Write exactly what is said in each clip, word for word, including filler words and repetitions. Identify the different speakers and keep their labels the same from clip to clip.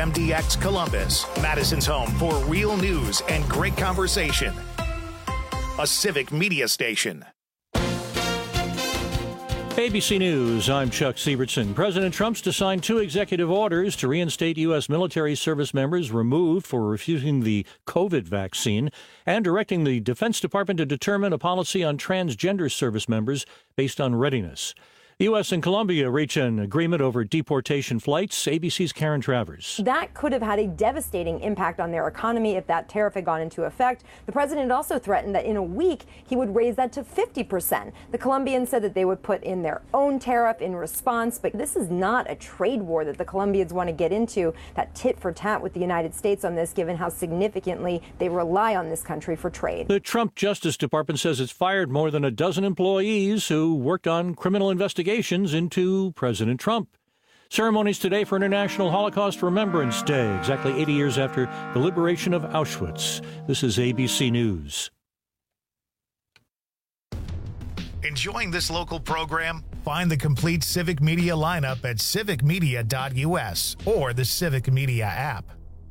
Speaker 1: M D X Columbus, Madison's home for real news and great conversation. A Civic Media station.
Speaker 2: A B C News, I'm Chuck Sievertson. President Trump's to sign two executive orders to reinstate U S military service members removed for refusing the COVID vaccine and directing the Defense Department to determine a policy on transgender service members based on readiness. The U S and Colombia reach an agreement over deportation flights. A B C's Karen Travers.
Speaker 3: That could have had a devastating impact on their economy if that tariff had gone into effect. The president also threatened that in a week he would raise that to fifty percent. The Colombians said that they would put in their own tariff in response, but this is not a trade war that the Colombians want to get into, that tit for tat with the United States on this, given how significantly they rely on this country for trade.
Speaker 2: The Trump Justice Department says it's fired more than a dozen employees who worked on criminal investigations into President Trump. Ceremonies today for International Holocaust Remembrance Day, exactly eighty years after the liberation of Auschwitz. This is A B C News.
Speaker 1: Enjoying this local program? Find the complete Civic Media lineup at civic media dot u s or the Civic Media app.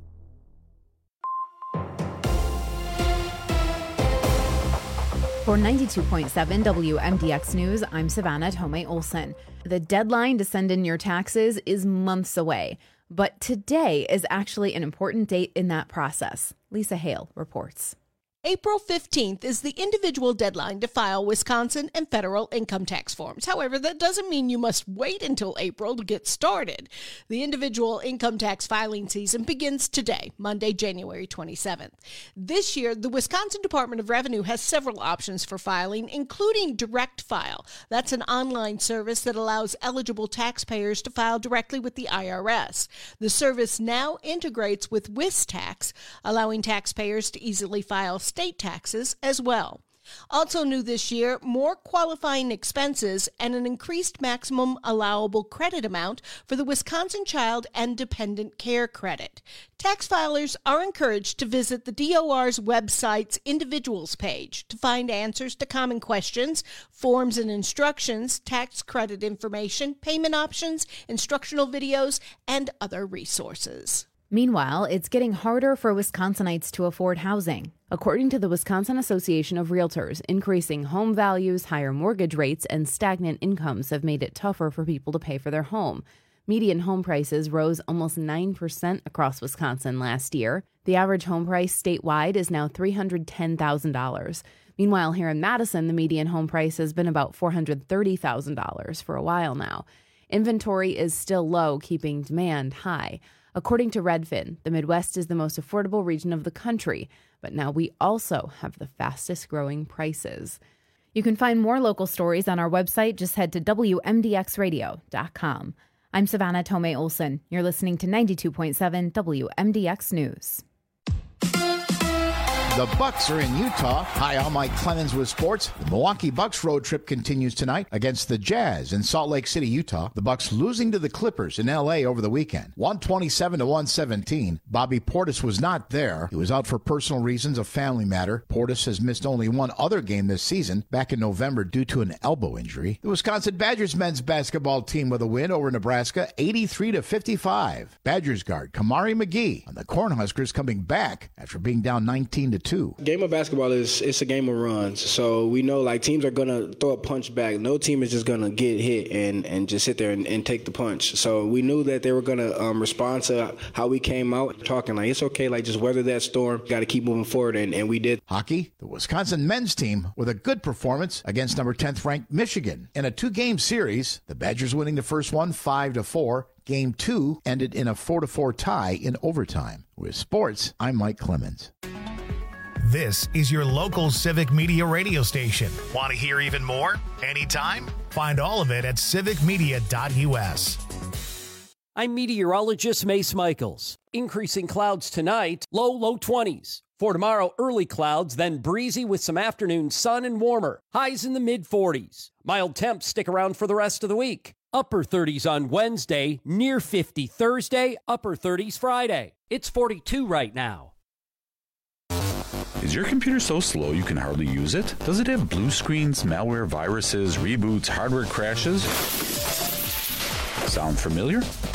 Speaker 4: For ninety-two point seven W M D X News, I'm Savannah Tomei Olson. The deadline to send in your taxes is months away, but today is actually an important date in that process. Lisa Hale reports.
Speaker 5: April fifteenth is the individual deadline to file Wisconsin and federal income tax forms. However, that doesn't mean you must wait until April to get started. The individual income tax filing season begins today, Monday, January twenty-seventh. This year, the Wisconsin Department of Revenue has several options for filing, including Direct File. That's an online service that allows eligible taxpayers to file directly with the I R S. The service now integrates with WisTax, allowing taxpayers to easily file state taxes as well. Also new this year, more qualifying expenses and an increased maximum allowable credit amount for the Wisconsin Child and Dependent Care Credit. Tax filers are encouraged to visit the D O R's website's individuals page to find answers to common questions, forms and instructions, tax credit information, payment options, instructional videos, and other resources.
Speaker 4: Meanwhile, it's getting harder for Wisconsinites to afford housing. According to the Wisconsin Association of Realtors, increasing home values, higher mortgage rates, and stagnant incomes have made it tougher for people to pay for their home. Median home prices rose almost nine percent across Wisconsin last year. The average home price statewide is now three hundred ten thousand dollars. Meanwhile, here in Madison, the median home price has been about four hundred thirty thousand dollars for a while now. Inventory is still low, keeping demand high. According to Redfin, the Midwest is the most affordable region of the country, but now we also have the fastest growing prices. You can find more local stories on our website. Just head to W M D X radio dot com. I'm Savannah Tomei Olson. You're listening to ninety-two point seven W M D X News.
Speaker 6: The Bucks are in Utah. Hi, I'm Mike Clemens with sports. The Milwaukee Bucks road trip continues tonight against the Jazz in Salt Lake City, Utah. The Bucks losing to the Clippers in L A over the weekend, one twenty-seven to one seventeen. Bobby Portis was not there. He was out for personal reasons, a family matter. Portis has missed only one other game this season, back in November due to an elbow injury. The Wisconsin Badgers men's basketball team with a win over Nebraska, eighty-three to fifty-five. Badgers guard Kamari McGee on the Cornhuskers coming back after being down nineteen to two.
Speaker 7: Game of basketball is it's a game of runs, so we know like teams are gonna throw a punch back. No team is just gonna get hit and, and just sit there and, and take the punch. So we knew that they were gonna um, respond to how we came out, talking like it's okay, like just weather that storm. Got to keep moving forward, and, and we did.
Speaker 6: Hockey, the Wisconsin men's team with a good performance against number tenth ranked Michigan in a two-game series. The Badgers winning the first one five to four. Game two ended in a four to four tie in overtime. With sports, I'm Mike Clemens.
Speaker 1: This is your local Civic Media radio station. Want to hear even more? Anytime? Find all of it at civic media dot u s.
Speaker 8: I'm meteorologist Mace Michaels. Increasing clouds tonight, low, low twenties. For tomorrow, early clouds, then breezy with some afternoon sun and warmer. Highs in the mid forties. Mild temps stick around for the rest of the week. Upper thirties on Wednesday, near fifty Thursday, upper thirties Friday. It's forty-two right now.
Speaker 9: Is your computer so slow you can hardly use it? Does it have blue screens, malware, viruses, reboots, hardware crashes? Sound familiar?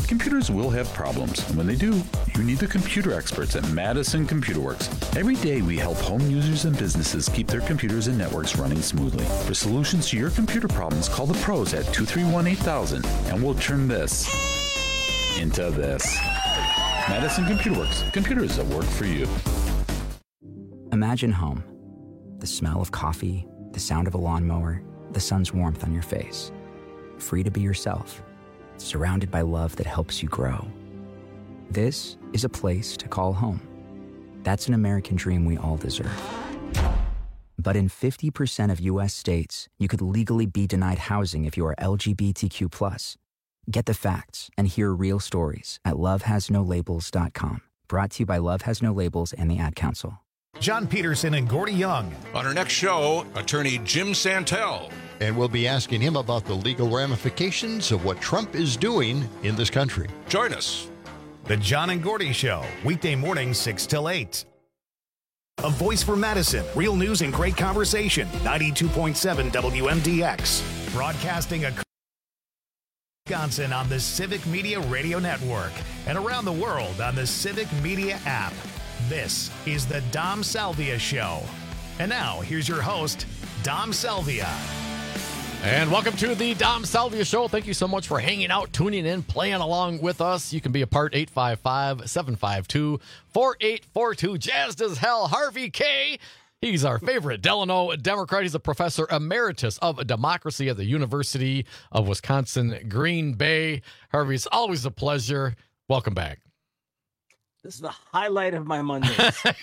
Speaker 9: Computers will have problems, and when they do, you need the computer experts at Madison Computer Works. Every day we help home users and businesses keep their computers and networks running smoothly. For solutions to your computer problems, call the pros at two three one, eight thousand, and we'll turn this into this. Madison Computer Works. Computers that work for you.
Speaker 10: Imagine home. The smell of coffee, the sound of a lawnmower, the sun's warmth on your face. Free to be yourself, surrounded by love that helps you grow. This is a place to call home. That's an American dream we all deserve. But in fifty percent of U S states, you could legally be denied housing if you are L G B T Q plus. Get the facts and hear real stories at love has no labels dot com. Brought to you by Love Has No Labels and the Ad Council.
Speaker 1: John Peterson and Gordy Young.
Speaker 11: On our next show, attorney Jim Santel.
Speaker 12: And we'll be asking him about the legal ramifications of what Trump is doing in this country.
Speaker 11: Join us.
Speaker 1: The John and Gordy Show, weekday mornings six till eight. A voice for Madison, real news and great conversation. ninety-two point seven W M D X. Broadcasting across Wisconsin on the Civic Media Radio Network and around the world on the Civic Media app. This is the Dom Salvia Show. And now, here's your host, Dom Salvia.
Speaker 13: And welcome to the Dom Salvia Show. Thank you so much for hanging out, tuning in, playing along with us. You can be a part eight five five, seven five two, four eight four two. Jazzed as hell, Harvey Kaye. He's our favorite Delano Democrat. He's a professor emeritus of democracy at the University of Wisconsin, Green Bay. Harvey, it's always a pleasure. Welcome back.
Speaker 14: This is the highlight of my Mondays.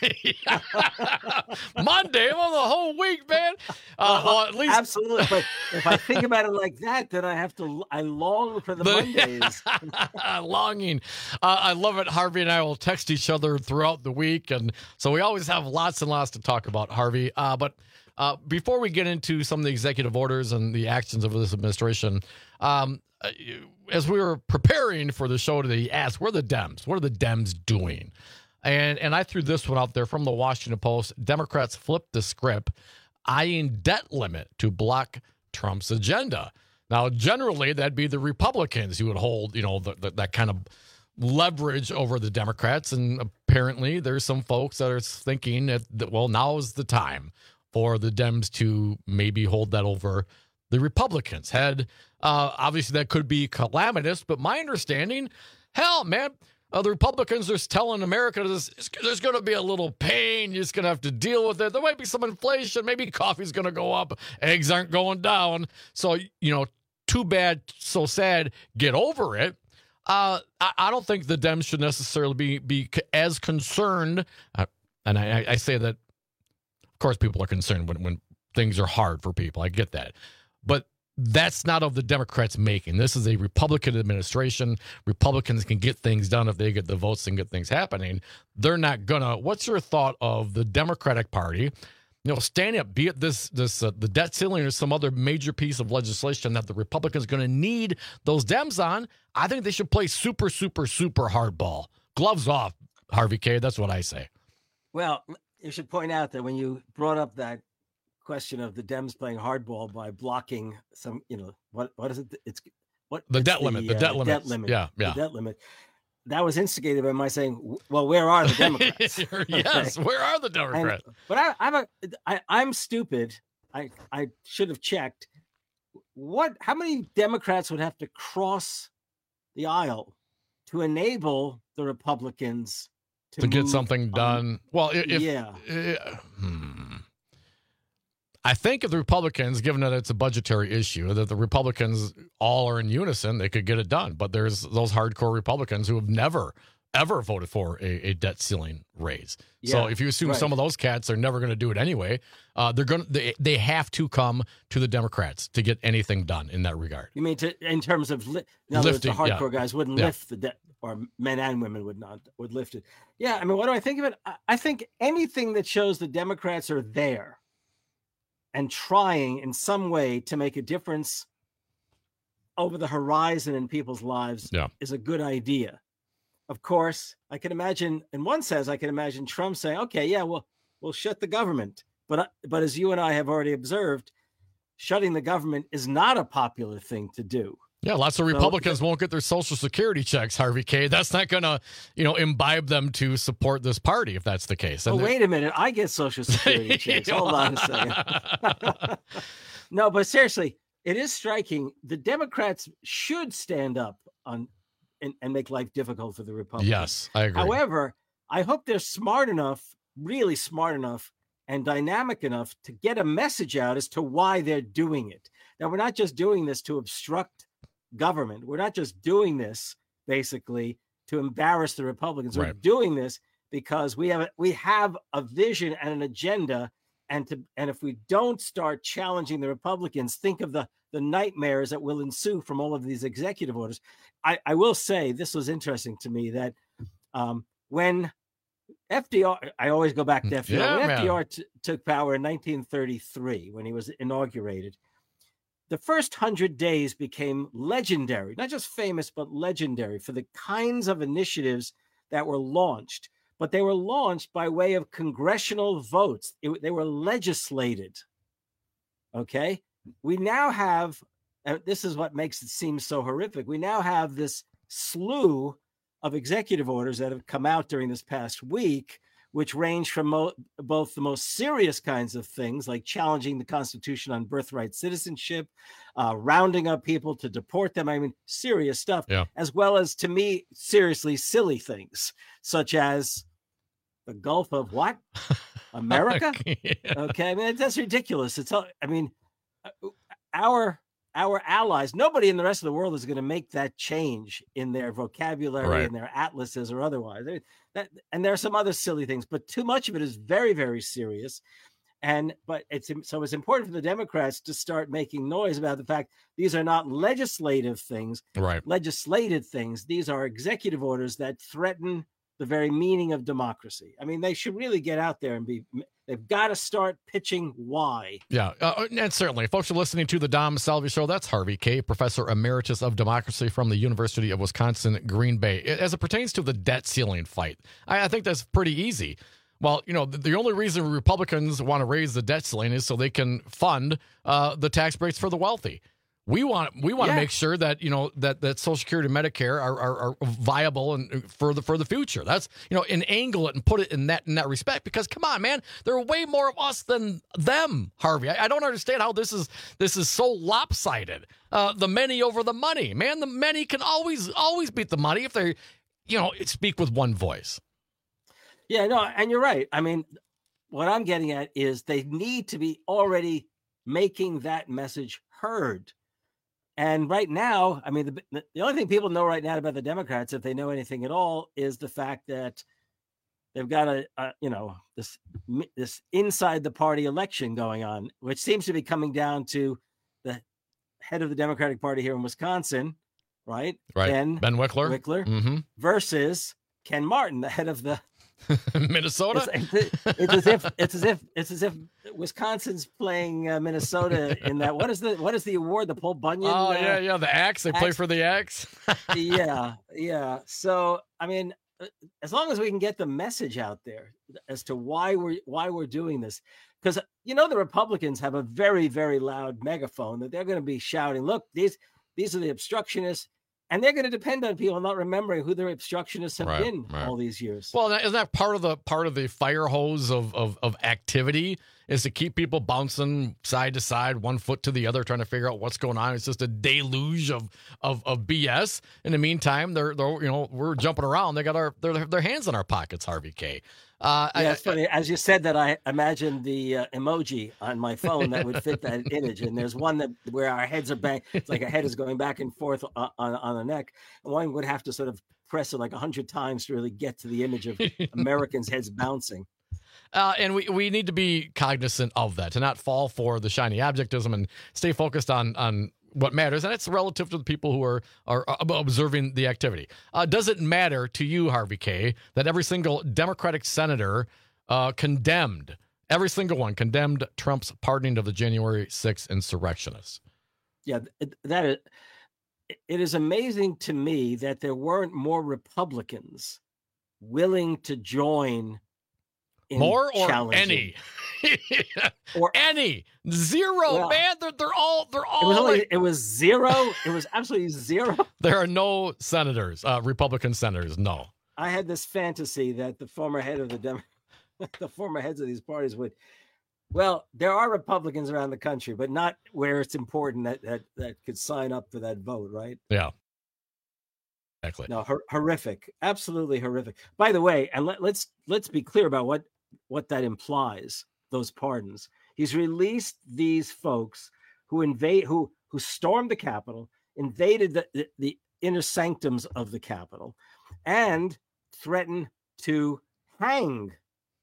Speaker 13: Monday, I'm on the whole week, man. Uh, well, at least
Speaker 14: absolutely. But if I think about it like that, then I have to. I long for the, the Mondays.
Speaker 13: Longing. Uh, I love it. Harvey and I will text each other throughout the week, and so we always have lots and lots to talk about, Harvey. Uh, but uh, before we get into some of the executive orders and the actions of this administration, um, as we were preparing for the show today, he asked, where are the Dems? What are the Dems doing? And and I threw this one out there from the Washington Post. Democrats flipped the script, eyeing debt limit to block Trump's agenda. Now, generally, that'd be the Republicans who would hold, you know, the, the, that kind of leverage over the Democrats. And apparently there's some folks that are thinking that, that well, now is the time for the Dems to maybe hold that over the Republicans. Had uh, obviously that could be calamitous, but my understanding, hell, man, uh, the Republicans are telling America this, there's going to be a little pain. You're just going to have to deal with it. There might be some inflation. Maybe coffee's going to go up. Eggs aren't going down. So, you know, too bad, so sad. Get over it. Uh, I, I don't think the Dems should necessarily be be as concerned. Uh, and I, I say that, of course, people are concerned when, when things are hard for people. I get that. But that's not of the Democrats making. This is a Republican administration. Republicans can get things done if they get the votes and get things happening. They're not gonna. What's your thought of the Democratic Party, you know, standing up, be it this this uh, the debt ceiling or some other major piece of legislation that the Republicans are going to need those Dems on? I think they should play super, super, super hardball. Gloves off, Harvey Kaye. That's what I say.
Speaker 14: Well, you should point out that when you brought up that question of the Dems playing hardball by blocking some, you know, what what is it? It's what
Speaker 13: the
Speaker 14: it's
Speaker 13: debt the, limit, the uh, debt limit, debt limit, yeah, yeah,
Speaker 14: the debt limit. That was instigated by my saying, "Well, where are the Democrats?"
Speaker 13: Yes, okay. Where are the Democrats?
Speaker 14: And, but I, I'm a, I, I'm stupid. I I should have checked. What? How many Democrats would have to cross the aisle to enable the Republicans to,
Speaker 13: to get something done?
Speaker 14: On,
Speaker 13: well, if,
Speaker 14: yeah.
Speaker 13: If, hmm. I think if the Republicans, given that it's a budgetary issue, that the Republicans all are in unison, they could get it done. But there's those hardcore Republicans who have never, ever voted for a, a debt ceiling raise. Yeah, so if you assume right. some of those cats are never going to do it anyway, uh, they're going they, they have to come to the Democrats to get anything done in that regard.
Speaker 14: You mean to, in terms of li- in other
Speaker 13: lifting?
Speaker 14: Words, the hardcore
Speaker 13: yeah.
Speaker 14: guys wouldn't
Speaker 13: yeah.
Speaker 14: lift the debt, or men and women would not would lift it. Yeah, I mean, what do I think of it? I, I think anything that shows the Democrats are there and trying in some way to make a difference over the horizon in people's lives
Speaker 13: yeah.
Speaker 14: is a good idea. Of course, I can imagine, in one sense, I can imagine Trump saying, okay, yeah, well, we'll shut the government. But, but as you and I have already observed, shutting the government is not a popular thing to do.
Speaker 13: Yeah, lots of Republicans so, won't get their Social Security checks, Harvey K. That's not going to, you know, imbibe them to support this party if that's the case.
Speaker 14: Oh, wait a minute. I get Social Security checks. Hold on a second. No, but seriously, it is striking. The Democrats should stand up on and, and make life difficult for the Republicans.
Speaker 13: Yes, I agree.
Speaker 14: However, I hope they're smart enough, really smart enough, and dynamic enough to get a message out as to why they're doing it. Now, we're not just doing this to obstruct government. We're not just doing this basically to embarrass the Republicans. Right. We're doing this because we have a, we have a vision and an agenda, and to and if we don't start challenging the Republicans, think of the the nightmares that will ensue from all of these executive orders. I, I will say this was interesting to me that um, when F D R, I always go back to F D R.
Speaker 13: Yeah,
Speaker 14: when
Speaker 13: man.
Speaker 14: F D R t- took power in nineteen thirty-three, when he was inaugurated, the first hundred days became legendary, not just famous, but legendary for the kinds of initiatives that were launched. But they were launched by way of congressional votes. It, they were legislated. Okay. We now have, and this is what makes it seem so horrific. We now have this slew of executive orders that have come out during this past week, which range from mo- both the most serious kinds of things, like challenging the Constitution on birthright citizenship, uh, rounding up people to deport them. I mean, serious stuff,
Speaker 13: yeah.
Speaker 14: as well as, to me, seriously silly things, such as the Gulf of what? America?
Speaker 13: yeah.
Speaker 14: Okay, I mean, that's ridiculous. It's, all, I mean, our our allies, nobody in the rest of the world is going to make that change in their vocabulary
Speaker 13: Right.
Speaker 14: and their atlases or otherwise. That, and there are some other silly things, but too much of it is very, very serious. And but it's so it's important for the Democrats to start making noise about the fact these are not legislative things,
Speaker 13: right?
Speaker 14: Legislated things. These are executive orders that threaten the very meaning of democracy. I mean, they should really get out there and be. They've got to start pitching why.
Speaker 13: Yeah, uh, and certainly, folks are listening to the Dom Salvi Show. That's Harvey K., Professor Emeritus of Democracy from the University of Wisconsin, Green Bay. As it pertains to the debt ceiling fight, I, I think that's pretty easy. Well, you know, the, the only reason Republicans want to raise the debt ceiling is so they can fund uh, the tax breaks for the wealthy. We want we want yeah. to make sure that you know that, that Social Security and Medicare are, are, are viable and for the for the future. That's you know and angle it and put it in that in that respect. Because come on, man, there are way more of us than them, Harvey. I, I don't understand how this is this is so lopsided. Uh, the many over the money, man. The many can always always beat the money if they, you know, speak with one voice.
Speaker 14: Yeah, no, and you're right. I mean, what I'm getting at is they need to be already making that message heard. And right now, I mean, the, the only thing people know right now about the Democrats, if they know anything at all, is the fact that they've got a, a you know, this this inside the party election going on, which seems to be coming down to the head of the Democratic Party here in Wisconsin, right?
Speaker 13: Right.
Speaker 14: Ben,
Speaker 13: Ben Wickler.
Speaker 14: Wickler
Speaker 13: mm-hmm.
Speaker 14: versus Ken Martin, the head of the
Speaker 13: Minnesota.
Speaker 14: It's, it's as if it's as if it's as if Wisconsin's playing uh, Minnesota in that. What is the what is the award? The Paul Bunyan.
Speaker 13: Oh
Speaker 14: uh,
Speaker 13: yeah, yeah. The Axe. They
Speaker 14: Axe.
Speaker 13: play for the Axe.
Speaker 14: yeah, yeah. So I mean, as long as we can get the message out there as to why we're why we're doing this, because you know the Republicans have a very very loud megaphone that they're going to be shouting. Look, these these are the obstructionists. And they're going to depend on people not remembering who their obstructionists have
Speaker 13: right,
Speaker 14: been
Speaker 13: right.
Speaker 14: all these years.
Speaker 13: Well, isn't that part of the part of the fire hose of, of of activity is to keep people bouncing side to side, one foot to the other, trying to figure out what's going on. It's just a deluge of of, of B S. In the meantime, they're, they're you know we're jumping around. They got our their their hands in our pockets. Harvey K. Uh,
Speaker 14: yeah,
Speaker 13: I,
Speaker 14: it's funny. As you said that, I imagined the uh, emoji on my phone that would fit that image. And there's one that where our heads are bang. It's like our head is going back and forth on, on, on the neck. And one would have to sort of press it like a hundred times to really get to the image of Americans' heads bouncing.
Speaker 13: Uh, and we, we need to be cognizant of that, to not fall for the shiny objectism and stay focused on on what matters, and it's relative to the people who are are observing the activity. Uh, does it matter to you, Harvey K., that every single Democratic senator uh, condemned, every single one condemned Trump's pardoning of the January sixth insurrectionists?
Speaker 14: Yeah, that is, it is amazing to me that there weren't more Republicans willing to join in
Speaker 13: more or
Speaker 14: challenging.
Speaker 13: any. or any zero, well, man. They're they're all they're all.
Speaker 14: It was, only,
Speaker 13: like,
Speaker 14: it was zero. It was absolutely zero.
Speaker 13: There are no senators, uh, Republican senators. No.
Speaker 14: I had this fantasy that the former head of the Dem- the former heads of these parties would. Well, there are Republicans around the country, but not where it's important that that, that could sign up for that vote, right?
Speaker 13: Yeah. Exactly.
Speaker 14: No, hor- horrific, absolutely horrific. By the way, and let, let's let's be clear about what what that implies. Those pardons. He's released these folks who invade, who who stormed the Capitol, invaded the, the, the inner sanctums of the Capitol, and threatened to hang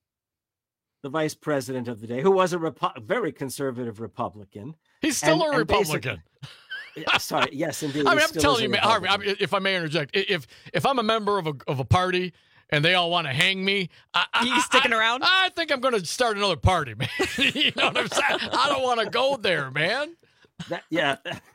Speaker 14: the vice president of the day, who was a Repo- very conservative Republican.
Speaker 13: He's still
Speaker 14: and,
Speaker 13: a Republican.
Speaker 14: Sorry, yes, indeed.
Speaker 13: I mean, I'm telling you, Harvey, I mean, if I may interject, if if I'm a member of a of a party and they all want to hang me, I, I,
Speaker 15: you sticking
Speaker 13: I,
Speaker 15: around?
Speaker 13: I think I'm going to start another party, man. You know what I'm saying? I don't want to go there, man.
Speaker 14: That, yeah.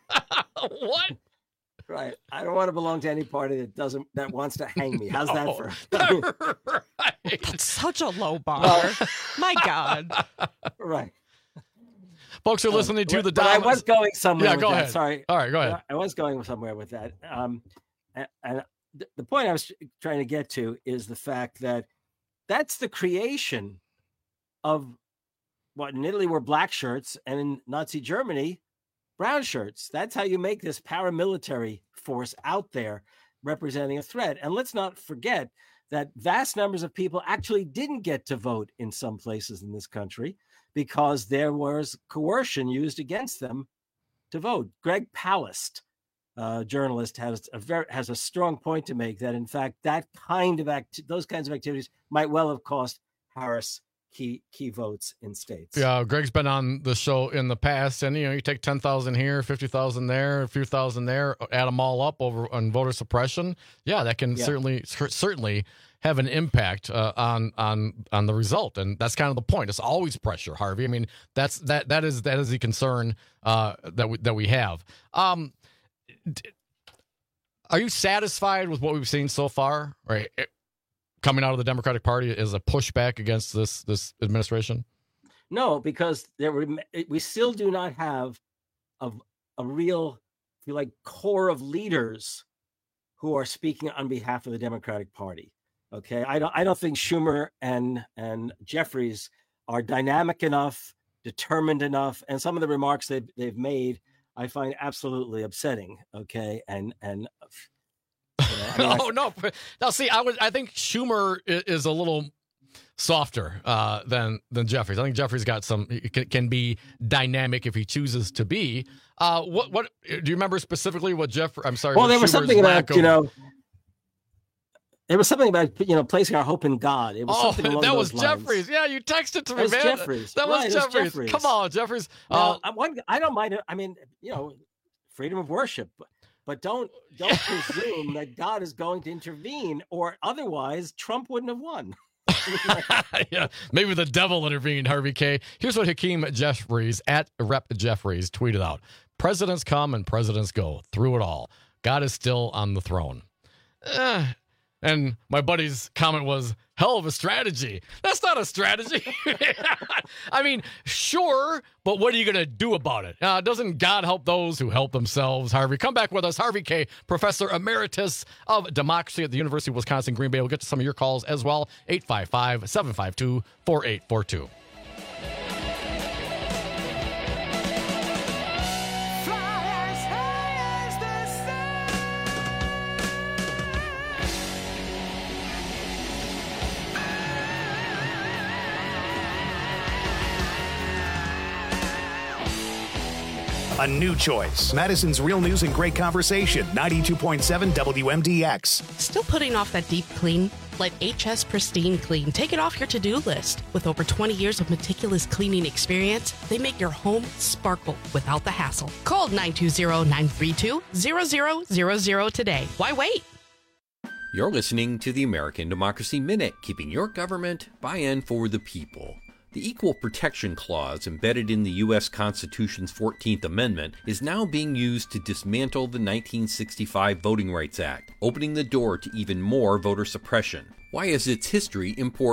Speaker 13: What?
Speaker 14: Right. I don't want to belong to any party that doesn't that wants to hang me. How's
Speaker 13: No.
Speaker 14: that for?
Speaker 13: Right.
Speaker 15: That's such a low bar. My God.
Speaker 14: Right.
Speaker 13: Folks are listening to
Speaker 14: But-
Speaker 13: the
Speaker 14: but I
Speaker 13: Dom-
Speaker 14: was going somewhere.
Speaker 13: Yeah,
Speaker 14: with
Speaker 13: go
Speaker 14: that.
Speaker 13: ahead.
Speaker 14: Sorry.
Speaker 13: All right, go ahead.
Speaker 14: I was going somewhere with that. Um, and, and th- the point I was trying to get to is the fact that that's the creation of what in Italy were black shirts, and in Nazi Germany, brown shirts. That's how you make this paramilitary force out there representing a threat. And let's not forget that vast numbers of people actually didn't get to vote in some places in this country because there was coercion used against them to vote. Greg Palast, uh, journalist, has a very has a strong point to make that in fact that kind of act those kinds of activities might well have cost Harris key key votes in states.
Speaker 13: Yeah, Greg's been on the show in the past, and you know, you take ten thousand here, fifty thousand there, a few thousand there, add them all up over on voter suppression. Yeah, that can
Speaker 14: Yeah.
Speaker 13: certainly cer- certainly have an impact uh, on on on the result, and that's kind of the point. It's always pressure, Harvey. I mean, that's that that is that is the concern uh, that we that we have. Um, d- are you satisfied with what we've seen so far? Right. Coming out of the Democratic Party is a pushback against this this administration?
Speaker 14: No, because there were we still do not have a, a real, if you like, core of leaders who are speaking on behalf of the Democratic Party. Okay, I don't I don't think Schumer and and Jeffries are dynamic enough, determined enough, and some of the remarks they've they've made I find absolutely upsetting. Okay, and and. You know, I mean,
Speaker 13: oh no! Now, see, I would. I think Schumer is, is a little softer uh, than than Jeffries. I think Jeffries got some can, can be dynamic if he chooses to be. Uh, what what do you remember specifically? What Jeff? I'm sorry.
Speaker 14: Well, there was
Speaker 13: Schumer's
Speaker 14: something about
Speaker 13: of,
Speaker 14: you know. There was something about you know placing our hope in God. It was
Speaker 13: oh,
Speaker 14: something along
Speaker 13: that
Speaker 14: those
Speaker 13: was
Speaker 14: lines.
Speaker 13: Jeffries. Yeah, you texted to
Speaker 14: That
Speaker 13: me,
Speaker 14: was
Speaker 13: man.
Speaker 14: Jeffries.
Speaker 13: That
Speaker 14: Right,
Speaker 13: was
Speaker 14: it was
Speaker 13: Jeffries.
Speaker 14: Jeffries.
Speaker 13: Come on, Jeffries.
Speaker 14: Now,
Speaker 13: Uh,
Speaker 14: I, one, I don't mind it. I mean, you know, freedom of worship, but, but don't don't presume that God is going to intervene, or otherwise Trump wouldn't have won.
Speaker 13: yeah, maybe the devil intervened, Harvey K. Here's what Hakeem Jeffries at Rep Jeffries tweeted out: "Presidents come and presidents go. Through it all, God is still on the throne." Eh. And my buddy's comment was, "Hell of a strategy." That's not a strategy. I mean, sure, but what are you going to do about it? Uh, doesn't God help those who help themselves? Harvey, come back with us. Harvey K., Professor Emeritus of Democracy at the University of Wisconsin, Green Bay. We'll get to some of your calls as well. eight five five, seven five two, four eight four two.
Speaker 1: A new choice. Madison's Real News and Great Conversation. ninety-two point seven W M D X.
Speaker 16: Still putting off that deep clean? Let H S Pristine Clean take it off your to-do list. With over twenty years of meticulous cleaning experience, they make your home sparkle without the hassle. Call nine two zero, nine three two, zero zero zero zero today. Why wait?
Speaker 17: You're listening to the American Democracy Minute, keeping your government by and for the people. The Equal Protection Clause embedded in the U S Constitution's fourteenth Amendment is now being used to dismantle the nineteen sixty-five Voting Rights Act, opening the door to even more voter suppression. Why is its history important?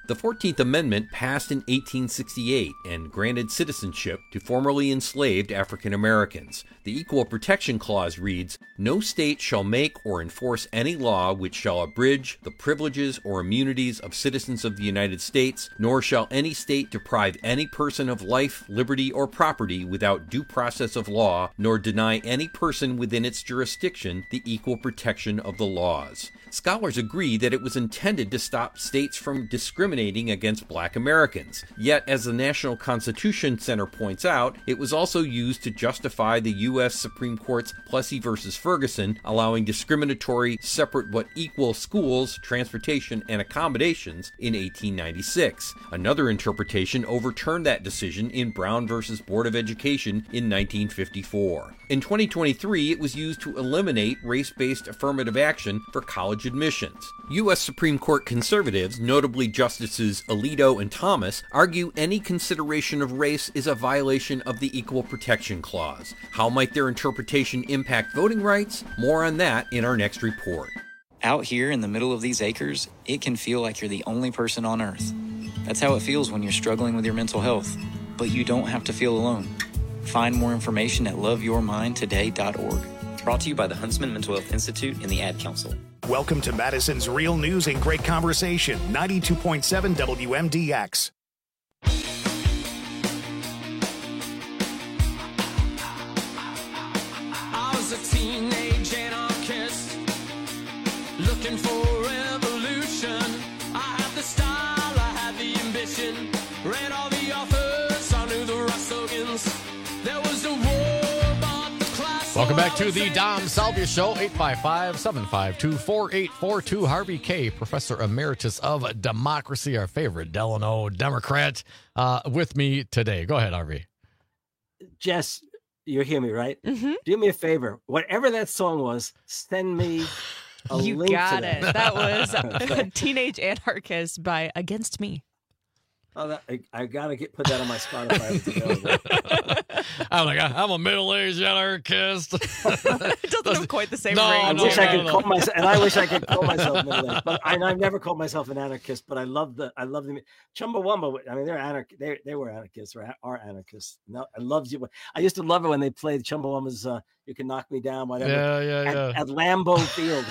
Speaker 17: The fourteenth Amendment passed in eighteen sixty-eight and granted citizenship to formerly enslaved African Americans. The Equal Protection Clause reads, "No state shall make or enforce any law which shall abridge the privileges or immunities of citizens of the United States, nor shall any state deprive any person of life, liberty, or property without due process of law, nor deny any person within its jurisdiction the equal protection of the laws." Scholars agree that it was intended to stop states from discriminating against black Americans. Yet, as the National Constitution Center points out, it was also used to justify the U S Supreme Court's Plessy versus Ferguson, allowing discriminatory separate but equal schools, transportation, and accommodations in eighteen ninety-six. Another interpretation overturned that decision in Brown versus Board of Education in nineteen fifty-four. In twenty twenty-three, it was used to eliminate race-based affirmative action for college admissions. U S Supreme Court conservatives, notably Justices Alito and Thomas, argue any consideration of race is a violation of the Equal Protection Clause. How might their interpretation impact voting rights? More on that in our next report.
Speaker 18: Out here in the middle of these acres, it can feel like you're the only person on Earth. That's how it feels when you're struggling with your mental health. But you don't have to feel alone. Find more information at love your mind today dot org. Brought to you by the Huntsman Mental Health Institute and the Ad Council.
Speaker 1: Welcome to Madison's Real News and Great Conversation, ninety-two point seven W M D X.
Speaker 19: I was a teenage anarchist looking for revolution. I had the style, I had the ambition, read all the authors, I knew the rock slogans. There was a war, but the class.
Speaker 13: Welcome back to the Dom Salvia Show, eight five five, seven five two, four eight four two. Harvey Kaye, Professor Emeritus of Democracy, our favorite Delano Democrat, uh, with me today. Go ahead, Harvey.
Speaker 14: Jess, you hear me, right?
Speaker 15: Mm-hmm.
Speaker 14: Do me a favor. Whatever that song was, send me a
Speaker 15: You
Speaker 14: link
Speaker 15: got
Speaker 14: to
Speaker 15: it.
Speaker 14: that.
Speaker 15: That was Teenage Anarchist by Against Me.
Speaker 14: Oh, that, I, I gotta get put that on my Spotify.
Speaker 13: I'm like, I'm a middle-aged anarchist.
Speaker 15: It doesn't have quite the same
Speaker 13: No,
Speaker 15: ring.
Speaker 14: I
Speaker 13: no,
Speaker 14: wish I
Speaker 13: no,
Speaker 14: could
Speaker 13: no.
Speaker 14: call myself, and I wish I could call myself middle-aged. But I, I've never called myself an anarchist. But I love the, I love the Chumbawamba. I mean, they're anarch, they they were anarchists or are anarchists. No, I loved you. I used to love it when they played Chumbawamba's uh, "You Can Knock Me Down," whatever.
Speaker 13: Yeah, yeah,
Speaker 14: at,
Speaker 13: yeah.
Speaker 14: at Lambeau Field.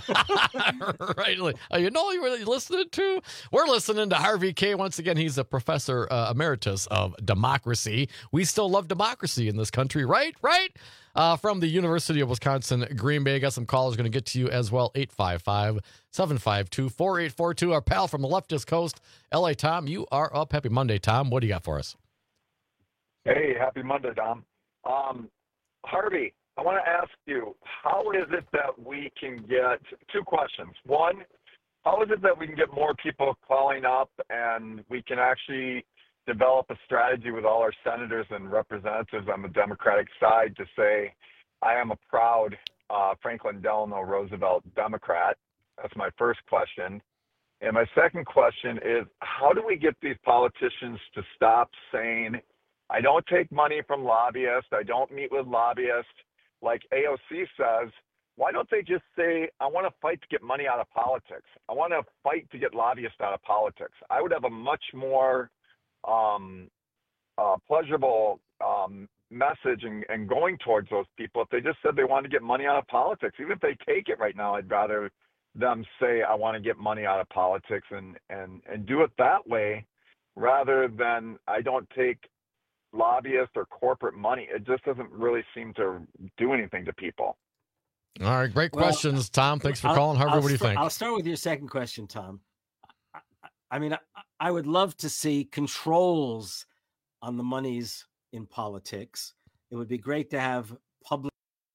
Speaker 13: Right. Like, oh, you know, you were listening to. We're listening to Harvey Kaye once again. He's a professor uh, emeritus of democracy. We still love democracy in this country, right? Right. Uh, from the University of Wisconsin, Green Bay. Got some callers going to get to you as well. eight five five, seven five two, four eight four two. Our pal from the leftist coast, L A Tom. You are up. Happy Monday, Tom. What do you got for us?
Speaker 20: Hey, happy Monday, Dom. Um, Harvey, I want to ask you, how is it that we can get two questions? One, how is it that we can get more people calling up and we can actually develop a strategy with all our senators and representatives on the Democratic side to say, I am a proud uh, Franklin Delano Roosevelt Democrat? That's my first question. And my second question is, how do we get these politicians to stop saying, I don't take money from lobbyists, I don't meet with lobbyists, like A O C says? Why don't they just say, I want to fight to get money out of politics. I want to fight to get lobbyists out of politics. I would have a much more um, uh, pleasurable um, message and, and going towards those people if they just said they want to get money out of politics. Even if they take it right now, I'd rather them say, I want to get money out of politics and, and, and do it that way rather than I don't take lobbyist or corporate money. It just doesn't really seem to do anything to people.
Speaker 13: All right, great
Speaker 14: Well,
Speaker 13: questions, Tom. Thanks for
Speaker 14: I'll-
Speaker 13: calling. Harvey,
Speaker 14: I'll
Speaker 13: what do you
Speaker 14: start-
Speaker 13: think?
Speaker 14: I'll start with your second question, Tom. I, I- I mean, I, I would love to see controls on the monies in politics. It would be great to have public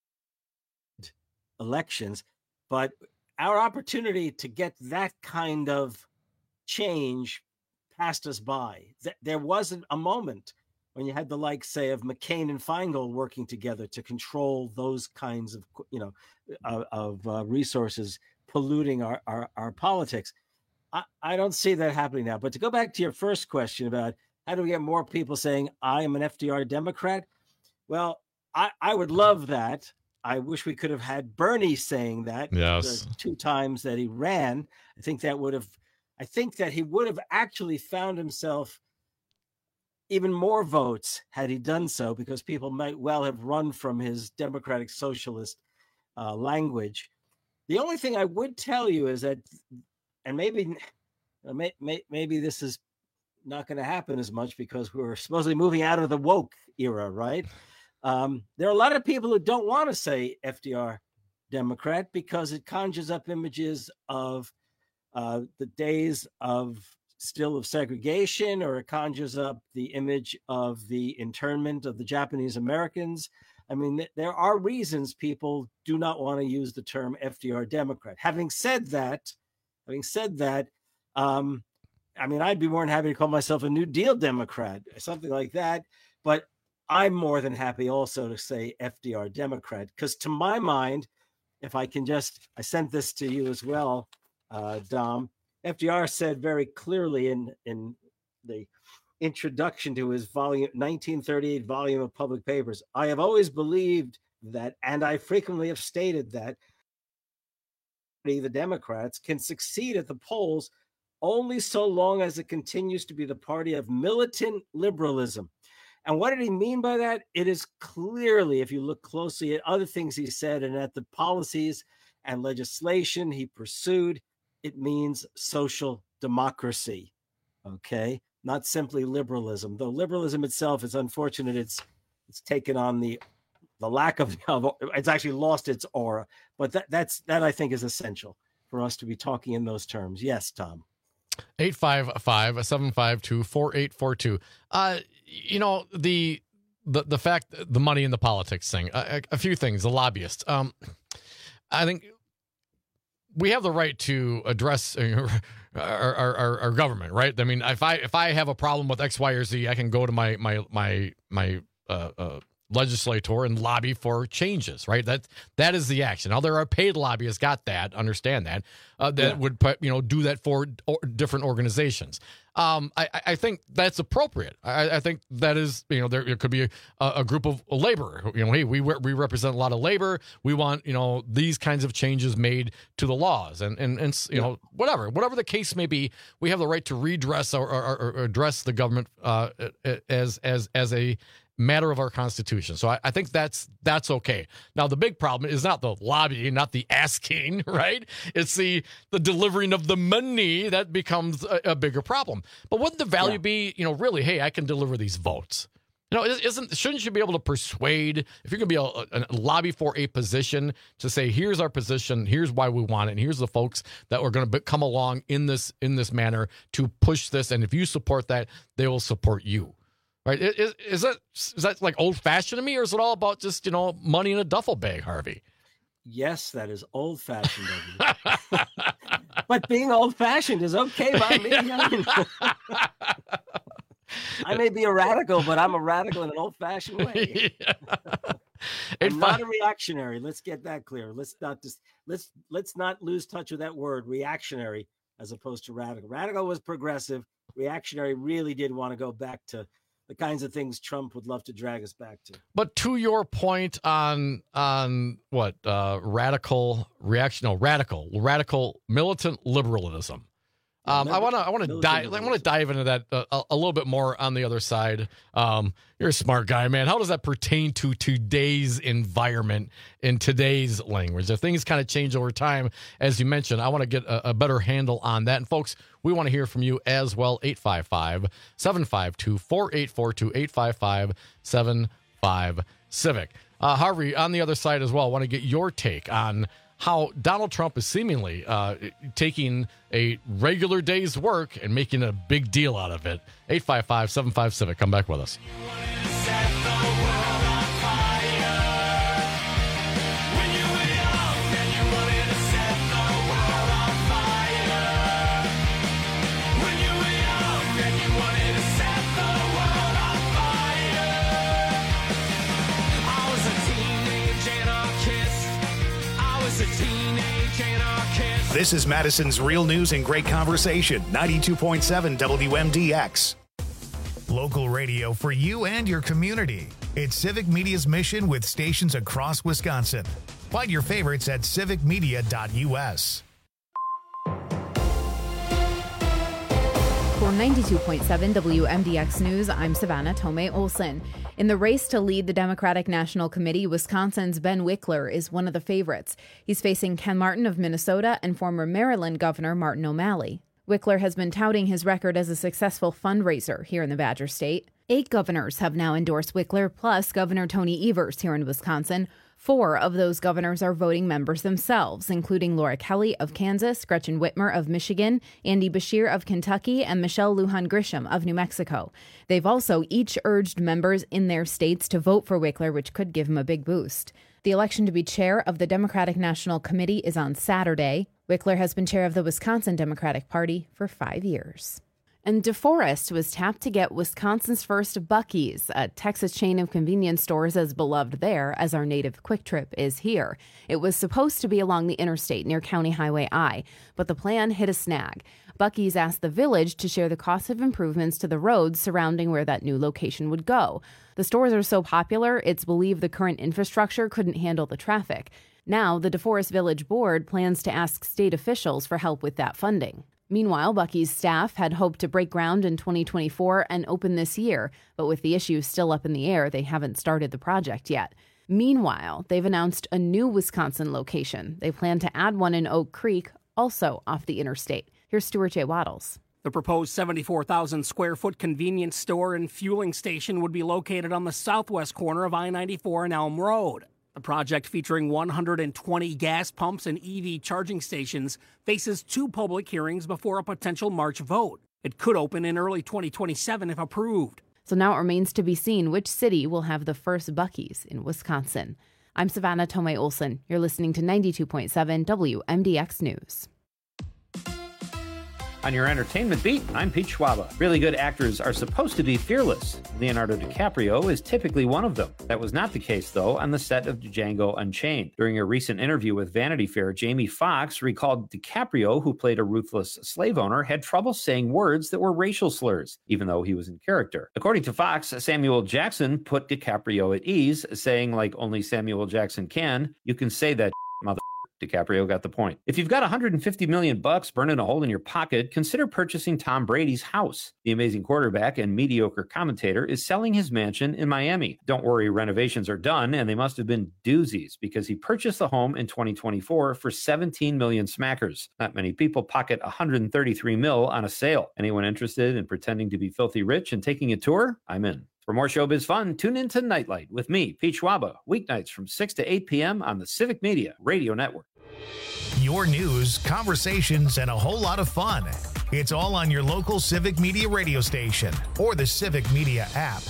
Speaker 14: elections, but our opportunity to get that kind of change passed us by. Th- There wasn't a moment when you had the likes, say, of McCain and Feingold working together to control those kinds of, you know, of, of uh, resources polluting our, our, our politics. I, I don't see that happening now. But to go back to your first question about how do we get more people saying, I am an F D R Democrat? Well, I, I would love that. I wish we could have had Bernie saying that
Speaker 13: Yes.
Speaker 14: the two times that he ran. I think that would have, I think that he would have actually found himself even more votes had he done so, because people might well have run from his democratic socialist uh, language. The only thing I would tell you is that, and maybe, may, may, maybe this is not going to happen as much because we're supposedly moving out of the woke era, right? Um, there are a lot of people who don't want to say F D R Democrat because it conjures up images of uh, the days of still of segregation, or it conjures up the image of the internment of the Japanese Americans. I mean, th- there are reasons people do not want to use the term F D R Democrat. Having said that, having said that, um, I mean, I'd be more than happy to call myself a New Deal Democrat, something like that. But I'm more than happy also to say F D R Democrat, because to my mind, if I can just, I sent this to you as well, uh, Dom. F D R said very clearly in, in the introduction to his volume, nineteen thirty-eight volume of public papers, I have always believed that, and I frequently have stated that, the Democrats can succeed at the polls only so long as it continues to be the party of militant liberalism. And what did he mean by that? It is clearly, if you look closely at other things he said and at the policies and legislation he pursued, it means social democracy, okay? Not simply liberalism, though liberalism itself is unfortunate. It's it's taken on the the lack of, of it's actually lost its aura. But that that's that I think is essential for us to be talking in those terms. Yes, Tom.
Speaker 13: eight five five, seven five two, four eight four two. Uh, you know, the the the fact, the money in the politics thing, a, a few things, the lobbyists. Um, I think we have the right to address our, our, our, our government, right? I mean, if I if I have a problem with X, Y, or Z, I can go to my my my my uh, uh, legislator and lobby for changes, right? That that is the action. Now, there are paid lobbyists, got that, understand that, uh, that yeah. would put, you know do that for or different organizations. Um, I, I think that's appropriate. I, I think that is, you know, there, there could be a, a group of labor. You know, hey, we we represent a lot of labor. We want, you know, these kinds of changes made to the laws, and and and you yeah. know, whatever whatever the case may be, we have the right to redress or, or, or address the government uh, as as as a matter of our Constitution. So I, I think that's that's okay. Now, the big problem is not the lobbying, not the asking, right? It's the the delivering of the money that becomes a, a bigger problem. But wouldn't the value yeah. be, you know, really, hey, I can deliver these votes? You know, isn't shouldn't you be able to persuade, if you're going to be a, a lobby for a position, to say, here's our position, here's why we want it, and here's the folks that are going to come along in this in this manner to push this, and if you support that, they will support you. Right? Is, is that is that like old fashioned to me, or is it all about just, you know, money in a duffel bag, Harvey?
Speaker 14: Yes, that is old fashioned. But being old fashioned is okay by me. I, mean, I may be a radical, but I'm a radical in an old fashioned way. Yeah. I'm not a reactionary. Let's get that clear. Let's not just let's let's not lose touch with that word, reactionary, as opposed to radical. Radical was progressive. Reactionary really did want to go back to the kinds of things Trump would love to drag us back to.
Speaker 13: But to your point on on what uh, radical reaction, no, radical, radical militant liberalism. Um, I want to I want to dive I want to dive into that a, a little bit more on the other side. Um, you're a smart guy, man. How does that pertain to today's environment in today's language? If things kind of change over time, as you mentioned, I want to get a, a better handle on that. And folks, we want to hear from you as well. eight five five, seven five two, four eight four two, eight five five, seven five Civic. Uh, Harvey, on the other side as well, I want to get your take on how Donald Trump is seemingly uh, taking a regular day's work and making a big deal out of it. eight five five, seven five Civic. Come back with us.
Speaker 1: This is Madison's Real News and Great Conversation, ninety-two point seven W M D X. Local radio for you and your community. It's Civic Media's mission with stations across Wisconsin. Find your favorites at civic media dot U S.
Speaker 4: For ninety-two point seven W M D X News, I'm Savannah Tomei Olson. In the race to lead the Democratic National Committee, Wisconsin's Ben Wickler is one of the favorites. He's facing Ken Martin of Minnesota and former Maryland Governor Martin O'Malley. Wickler has been touting his record as a successful fundraiser here in the Badger State. Eight governors have now endorsed Wickler, plus Governor Tony Evers here in Wisconsin. Four of those governors are voting members themselves, including Laura Kelly of Kansas, Gretchen Whitmer of Michigan, Andy Beshear of Kentucky, and Michelle Lujan Grisham of New Mexico. They've also each urged members in their states to vote for Wickler, which could give him a big boost. The election to be chair of the Democratic National Committee is on Saturday. Wickler has been chair of the Wisconsin Democratic Party for five years. And DeForest was tapped to get Wisconsin's first Buc-ee's, a Texas chain of convenience stores as beloved there as our native Quick Trip is here. It was supposed to be along the interstate near County Highway I, but the plan hit a snag. Buc-ee's asked the village to share the cost of improvements to the roads surrounding where that new location would go. The stores are so popular, it's believed the current infrastructure couldn't handle the traffic. Now, the DeForest Village Board plans to ask state officials for help with that funding. Meanwhile, Buc-ee's staff had hoped to break ground in twenty twenty-four and open this year, but with the issue still up in the air, they haven't started the project yet. Meanwhile, they've announced a new Wisconsin location. They plan to add one in Oak Creek, also off the interstate. Here's Stuart J. Waddles.
Speaker 21: The proposed seventy-four thousand square foot convenience store and fueling station would be located on the southwest corner of I ninety-four and Elm Road. The project, featuring one hundred twenty gas pumps and E V charging stations, faces two public hearings before a potential March vote. It could open in early twenty twenty-seven if approved.
Speaker 4: So now it remains to be seen which city will have the first Buc-ee's in Wisconsin. I'm Savannah Tomei Olson. You're listening to ninety-two point seven W M D X News.
Speaker 22: On your entertainment beat, I'm Pete Schwaba. Really good actors are supposed to be fearless. Leonardo DiCaprio is typically one of them. That was not the case, though, on the set of Django Unchained. During a recent interview with Vanity Fair, Jamie Foxx recalled DiCaprio, who played a ruthless slave owner, had trouble saying words that were racial slurs, even though he was in character. According to Fox, Samuel Jackson put DiCaprio at ease, saying, like only Samuel Jackson can, "You can say that, mother." DiCaprio got the point. If you've got one hundred fifty million bucks burning a hole in your pocket, consider purchasing Tom Brady's house. The amazing quarterback and mediocre commentator is selling his mansion in Miami. Don't worry, renovations are done, and they must have been doozies because he purchased the home in twenty twenty-four for seventeen million smackers. Not many people pocket one hundred thirty-three mil on a sale. Anyone interested in pretending to be filthy rich and taking a tour? I'm in. For more showbiz fun, tune in to Nightlight with me, Pete Schwaba, weeknights from six to eight p.m. on the Civic Media Radio Network.
Speaker 1: Your news, conversations, and a whole lot of fun. It's all on your local Civic Media radio station or the Civic Media app.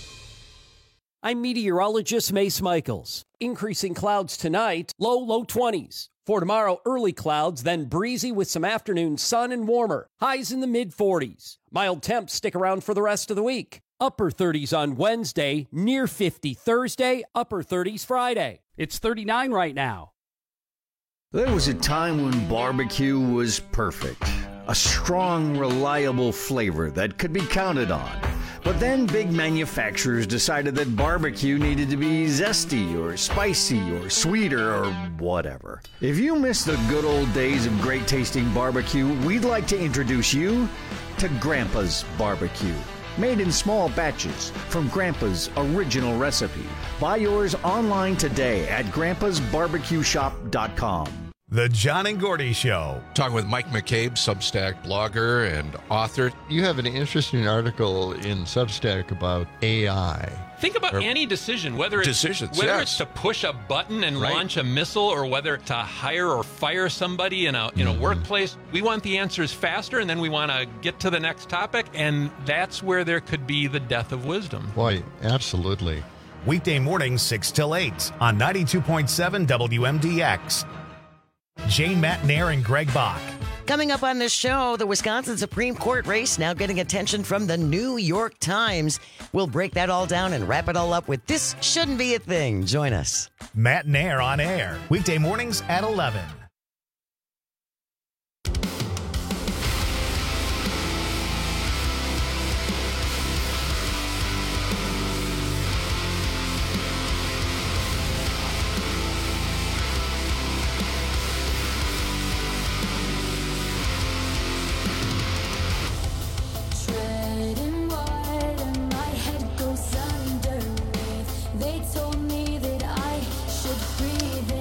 Speaker 8: I'm meteorologist Mace Michaels. Increasing clouds tonight, low, low twenties. For tomorrow, early clouds, then breezy with some afternoon sun and warmer. Highs in the mid forties. Mild temps stick around for the rest of the week. Upper thirties on Wednesday, near fifty Thursday, upper thirties Friday.
Speaker 23: It's thirty-nine right now.
Speaker 24: There was a time when barbecue was perfect. A strong, reliable flavor that could be counted on. But then big manufacturers decided that barbecue needed to be zesty or spicy or sweeter or whatever. If you miss the good old days of great tasting barbecue, we'd like to introduce you to Grandpa's Barbecue. Made in small batches from Grandpa's original recipe. Buy yours online today at grandpas barbecue shop dot com.
Speaker 1: The John and Gordy Show.
Speaker 11: Talking with Mike McCabe, Substack blogger and author.
Speaker 12: You have an interesting article in Substack about A I.
Speaker 25: Think about
Speaker 11: Or-
Speaker 25: any decision, whether it's
Speaker 11: Decisions,
Speaker 25: whether
Speaker 11: yes.
Speaker 25: it's to push a button and
Speaker 11: Right.
Speaker 25: launch a missile, or whether to hire or fire somebody in a in a workplace. We want the answers faster, and then we want to get to the next topic, and that's where there could be the death of wisdom.
Speaker 12: Boy, absolutely.
Speaker 1: Weekday mornings six till eight on ninety-two point seven W M D X. Jane Matnair and Greg Bach.
Speaker 26: Coming up on this show, the Wisconsin Supreme Court race now getting attention from the New York Times. We'll break that all down and wrap it all up with This Shouldn't Be a Thing. Join us.
Speaker 1: Matnair on air. Weekday mornings at eleven.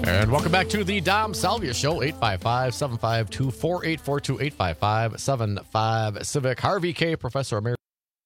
Speaker 13: And welcome back to the Dom Salvia Show, eight five five, seven five two, four eight four two, eight five five, seven five Civic. Harvey Kaye, Professor Emeritus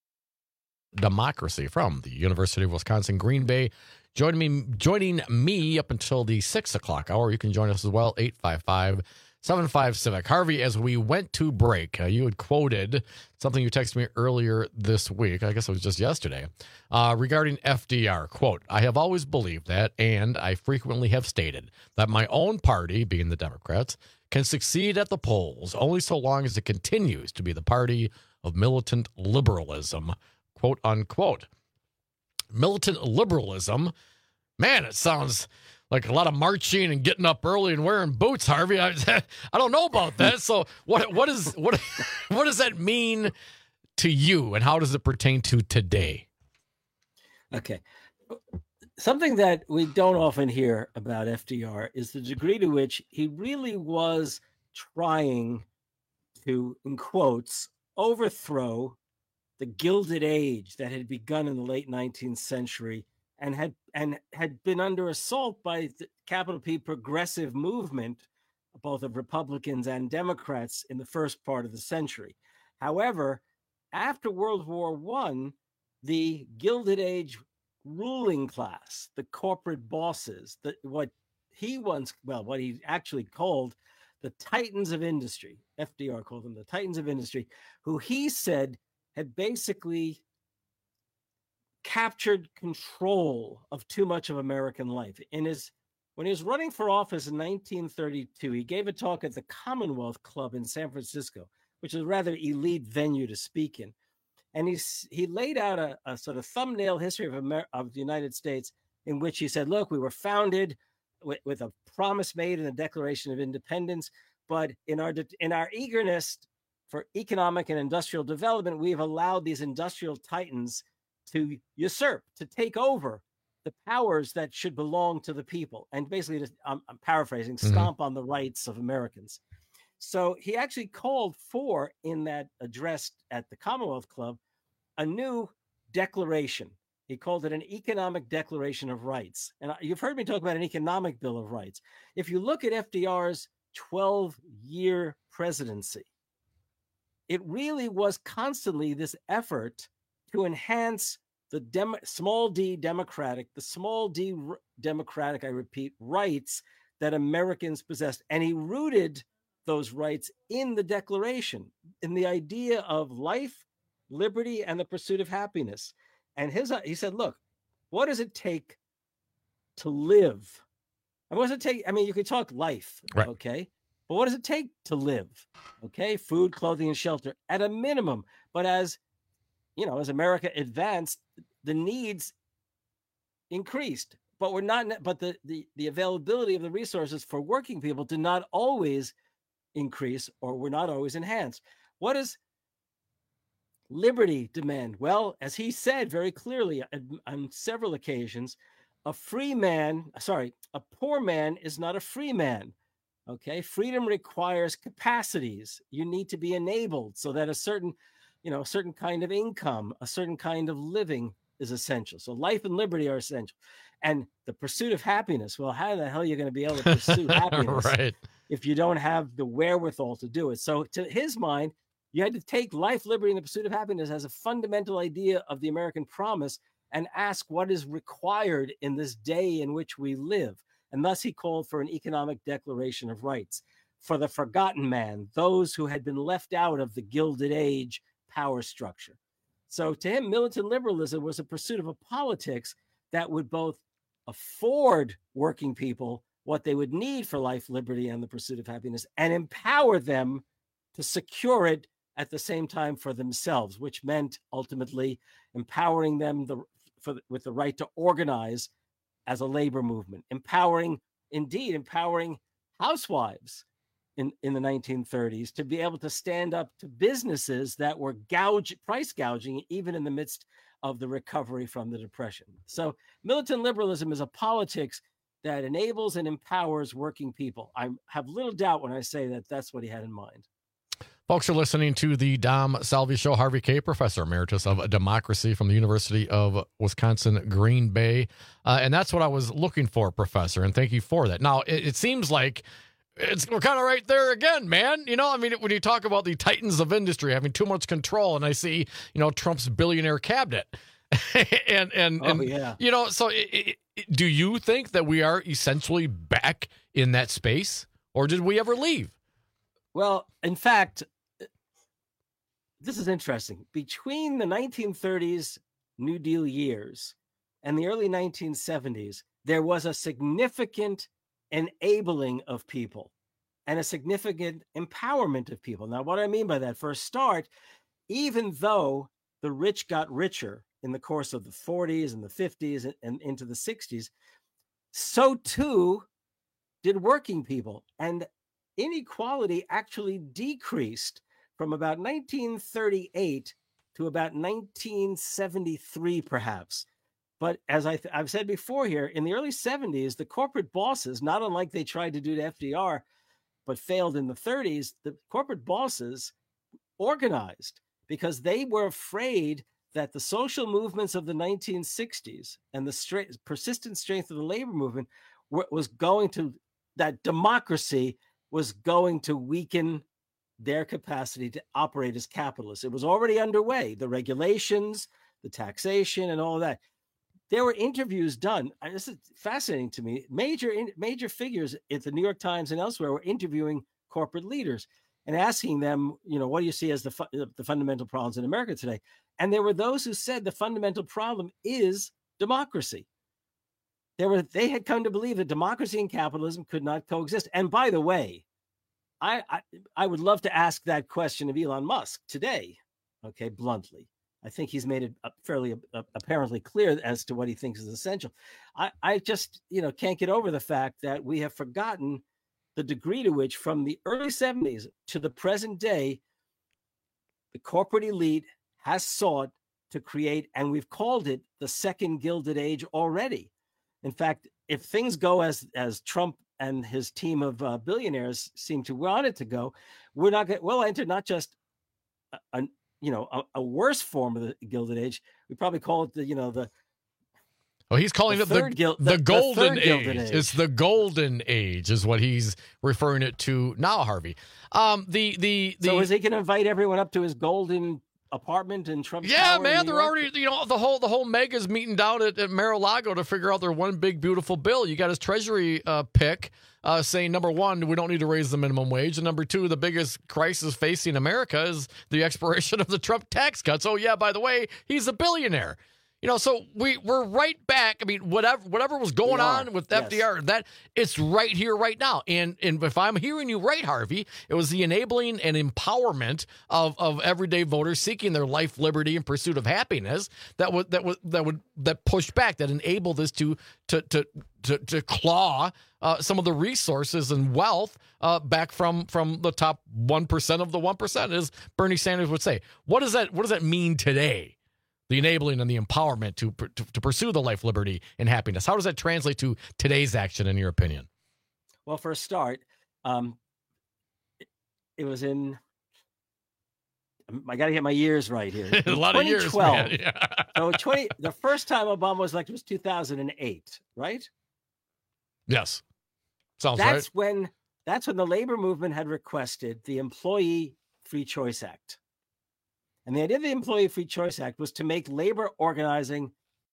Speaker 13: Democracy from the University of Wisconsin, Green Bay. Joining me, joining me up until the six o'clock hour. You can join us as well, eight five five, seven five Civic. Harvey, as we went to break, uh, you had quoted something you texted me earlier this week, I guess it was just yesterday, uh, regarding F D R. Quote, I have always believed that, and I frequently have stated, that my own party, being the Democrats, can succeed at the polls only so long as it continues to be the party of militant liberalism, quote unquote. Militant liberalism, man, it sounds like a lot of marching and getting up early and wearing boots, Harvey. I, I don't know about that. So what what is what what does that mean to you, and how does it pertain to today?
Speaker 14: Okay. Something that we don't often hear about F D R is the degree to which he really was trying to, in quotes, overthrow the Gilded Age that had begun in the late nineteenth century and had and had been under assault by the capital P progressive movement, both of Republicans and Democrats, in the first part of the century. However, after World War One, the Gilded Age ruling class, the corporate bosses, the, what he once, well, what he actually called the titans of industry, F D R called them the titans of industry, who he said had basically captured control of too much of American life. In his, when he was running for office in nineteen thirty-two, he gave a talk at the Commonwealth Club in San Francisco, which is a rather elite venue to speak in. And he, he laid out a, a sort of thumbnail history of, Amer- of the United States, in which he said, look, we were founded with, with a promise made in the Declaration of Independence, but in our in our eagerness for economic and industrial development, we've allowed these industrial titans to usurp, to take over the powers that should belong to the people. And basically, just, I'm, I'm paraphrasing, stomp mm-hmm. on the rights of Americans. So he actually called for, in that address at the Commonwealth Club, a new declaration. He called it an economic declaration of rights. And you've heard me talk about an economic bill of rights. If you look at F D R's twelve-year presidency, it really was constantly this effort to enhance the dem- small d democratic, the small d r- democratic, I repeat, rights that Americans possessed. And he rooted those rights in the Declaration, in the idea of life, liberty, and the pursuit of happiness. And his, he said, look, what does it take to live? And what does it take? I mean, you could talk life, right. Okay? But what does it take to live? Okay, food, clothing, and shelter at a minimum. But as you know, as America advanced, the needs increased. But we're not. But the the the availability of the resources for working people did not always increase, or were not always enhanced. What does liberty demand? Well, as he said very clearly on, on several occasions, a free man, sorry, a poor man is not a free man. Okay, freedom requires capacities. You need to be enabled so that a certain, you know, a certain kind of income, a certain kind of living is essential. So life and liberty are essential. And the pursuit of happiness, well, how the hell are you going to be able to pursue happiness right. if you don't have the wherewithal to do it? So to his mind, you had to take life, liberty, and the pursuit of happiness as a fundamental idea of the American promise and ask what is required in this day in which we live. And thus he called for an economic declaration of rights for the forgotten man, those who had been left out of the Gilded Age power structure. So to him, militant liberalism was a pursuit of a politics that would both afford working people what they would need for life, liberty, and the pursuit of happiness, and empower them to secure it at the same time for themselves, which meant ultimately empowering them the, for, with the right to organize as a labor movement, empowering, indeed, empowering housewives in, in the nineteen thirties to be able to stand up to businesses that were gouge, price gouging, even in the midst of the recovery from the Depression. So militant liberalism is a politics that enables and empowers working people. I have little doubt when I say that that's what he had in mind.
Speaker 13: Folks are listening to the Dom Salvi Show. Harvey Kaye, Professor Emeritus of Democracy from the University of Wisconsin, Green Bay. Uh, and that's what I was looking for, Professor, and thank you for that. Now, it, it seems like it's we're kind of right there again, man. You know, I mean, when you talk about the titans of industry having too much control, and I see, you know, Trump's billionaire cabinet. and, and,
Speaker 14: oh,
Speaker 13: and
Speaker 14: yeah.
Speaker 13: you know, so it, it, do you think that we are essentially back in that space, or did we ever leave?
Speaker 14: Well, in fact, this is interesting. Between the nineteen thirties New Deal years and the early nineteen seventies, there was a significant enabling of people and a significant empowerment of people. Now, what I mean by that, for a start, even though the rich got richer in the course of the forties and the fifties and, and into the sixties, so too did working people. And inequality actually decreased from about nineteen thirty-eight to about nineteen seventy-three, perhaps. But as I th- I've said before here, in the early seventies, the corporate bosses, not unlike they tried to do to F D R, but failed in the thirties, the corporate bosses organized because they were afraid that the social movements of the nineteen sixties and the stra- persistent strength of the labor movement were, was going to, that democracy was going to weaken their capacity to operate as capitalists. It was already underway, the regulations, the taxation, and all of that. There were interviews done. This is fascinating to me. Major major figures at the New York Times and elsewhere were interviewing corporate leaders and asking them, you know, what do you see as the, fu- the fundamental problems in America today? And there were those who said the fundamental problem is democracy. There were they had come to believe that democracy and capitalism could not coexist. And by the way, I, I I would love to ask that question of Elon Musk today, okay, bluntly. I think he's made it fairly uh, apparently clear as to what he thinks is essential. I, I just, you know, can't get over the fact that we have forgotten the degree to which from the early seventies to the present day, the corporate elite has sought to create, and we've called it the second Gilded Age already. In fact, if things go as as Trump and his team of uh, billionaires seem to want it to go, we're not going. We'll enter not just a, a you know a, a worse form of the Gilded Age. We probably call it the you know the.
Speaker 13: Well, he's calling
Speaker 14: the
Speaker 13: it the,
Speaker 14: gil-
Speaker 13: the,
Speaker 14: the
Speaker 13: golden
Speaker 14: the
Speaker 13: age.
Speaker 14: age.
Speaker 13: It's the golden age, is what he's referring it to now, Harvey. Um, the the, the
Speaker 14: so is he going to invite everyone up to his golden apartment in Trump
Speaker 13: yeah,
Speaker 14: Tower
Speaker 13: man,
Speaker 14: in New
Speaker 13: they're
Speaker 14: York?
Speaker 13: already, you know, the whole the whole mega's meeting down at, at Mar-a-Lago to figure out their one big beautiful bill. You got his Treasury uh, pick uh, saying, number one, we don't need to raise the minimum wage, and number two, the biggest crisis facing America is the expiration of the Trump tax cuts. Oh yeah, by the way, he's a billionaire. You know, so we we're right back. I mean, whatever whatever was going on with F D R, that it's right here, right now. And and if I'm hearing you right, Harvey, it was the enabling and empowerment of, of everyday voters seeking their life, liberty, and pursuit of happiness that would that would that would that pushed back, that enabled this to to to to, to claw uh, some of the resources and wealth uh, back from from the top one percent of the one percent, as Bernie Sanders would say. What does that what does that mean today? The enabling and the empowerment to, to to pursue the life, liberty, and happiness. How does that translate to today's action, in your opinion?
Speaker 14: Well, for a start, um, it, it was in. I got to get my years right here.
Speaker 13: A lot of years, man. Yeah.
Speaker 14: So twenty. The first time Obama was elected was two thousand eight, right?
Speaker 13: Yes, sounds
Speaker 14: that's
Speaker 13: right.
Speaker 14: when that's when the labor movement had requested the Employee Free Choice Act. And the idea of the Employee Free Choice Act was to make labor organizing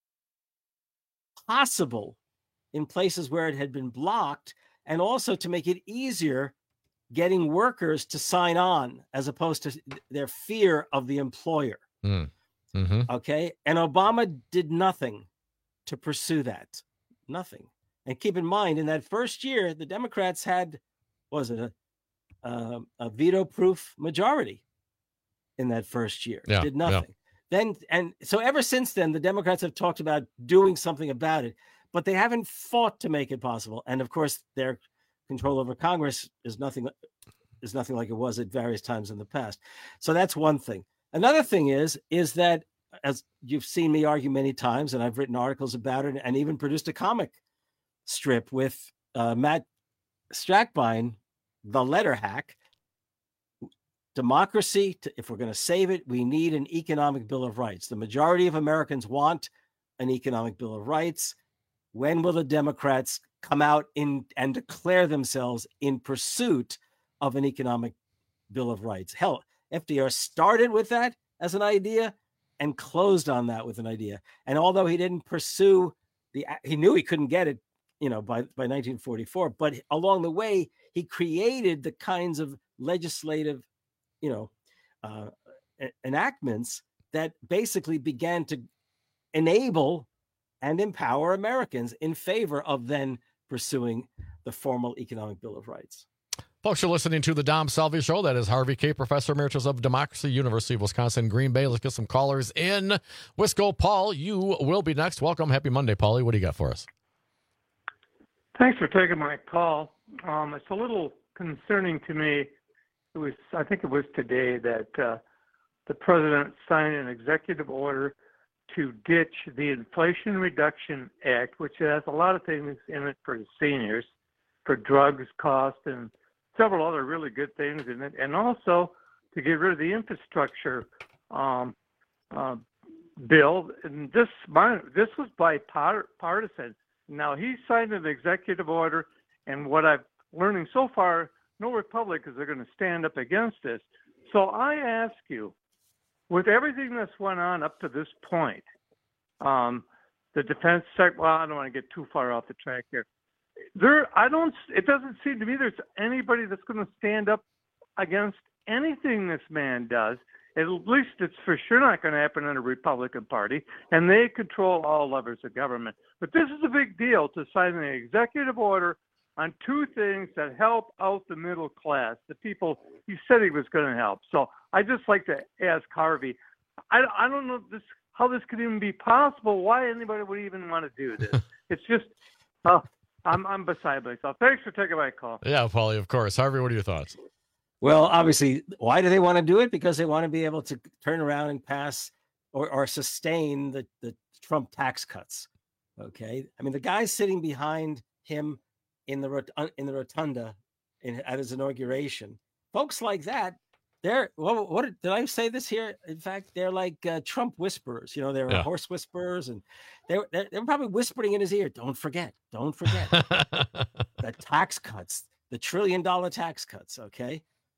Speaker 14: possible in places where it had been blocked, and also to make it easier getting workers to sign on as opposed to their fear of the employer.
Speaker 13: Mm. Mm-hmm.
Speaker 14: Okay. And Obama did nothing to pursue that. Nothing. And keep in mind, in that first year, the Democrats had, what was it, a, a, a veto-proof majority. In that first year,
Speaker 13: yeah,
Speaker 14: did nothing.
Speaker 13: Yeah.
Speaker 14: Then, and so ever since then, the Democrats have talked about doing something about it, but they haven't fought to make it possible. And of course, their control over Congress is nothing is nothing like it was at various times in the past. So that's one thing. Another thing is is that, as you've seen me argue many times, and I've written articles about it, and even produced a comic strip with uh, Matt Strackbine, the letter hack. democracy, to, if we're going to save it, we need an economic Bill of Rights. The majority of Americans want an economic Bill of Rights. When will the Democrats come out in and declare themselves in pursuit of an economic Bill of Rights? Hell, F D R started with that as an idea and closed on that with an idea. And although he didn't pursue the, he knew he couldn't get it, you know, by, by nineteen forty-four, but along the way, he created the kinds of legislative, you know, uh, enactments that basically began to enable and empower Americans in favor of then pursuing the formal economic Bill of Rights.
Speaker 13: Folks, you're listening to the Dom Salvi Show. That is Harvey Kaye, Professor Emeritus of Democracy, University of Wisconsin, Green Bay. Let's get some callers in. Wisco, Paul, you will be next. Welcome. Happy Monday, Paulie. What do you got for us?
Speaker 2: Thanks for taking my call. Um, it's a little concerning to me. It was, I think it was today that uh, the president signed an executive order to ditch the Inflation Reduction Act, which has a lot of things in it for the seniors, for drugs cost, and several other really good things in it, and also to get rid of the infrastructure um, uh, bill. And this, my, this was bipartisan. Now, he signed an executive order, and what I'm learning so far, no Republicans are going to stand up against this. So I ask you, with everything that's went on up to this point, um, the defense sector, well, I don't want to get too far off the track here. There, I don't, it doesn't seem to me there's anybody that's going to stand up against anything this man does. At least it's for sure not going to happen in the Republican Party, and they control all levers of government. But this is a big deal to sign an executive order on two things that help out the middle class, the people he said he was going to help. So I just like to ask Harvey, I, I don't know this, how this could even be possible, why anybody would even want to do this. It's just, uh, I'm, I'm beside myself. Thanks for taking my call.
Speaker 13: Yeah, Paulie, of course. Harvey, what are your thoughts?
Speaker 14: Well, obviously, why do they want to do it? Because they want to be able to turn around and pass or, or sustain the, the Trump tax cuts. Okay. I mean, the guy sitting behind him in the rot- in the rotunda in, at his inauguration, folks like that, they're what, what did I say this here? In fact, they're like uh, Trump whisperers. You know, they're
Speaker 13: Yeah.
Speaker 14: horse whisperers, and they were they're, they're probably whispering in his ear. Don't forget, don't forget the tax cuts, the trillion dollar tax cuts. Okay.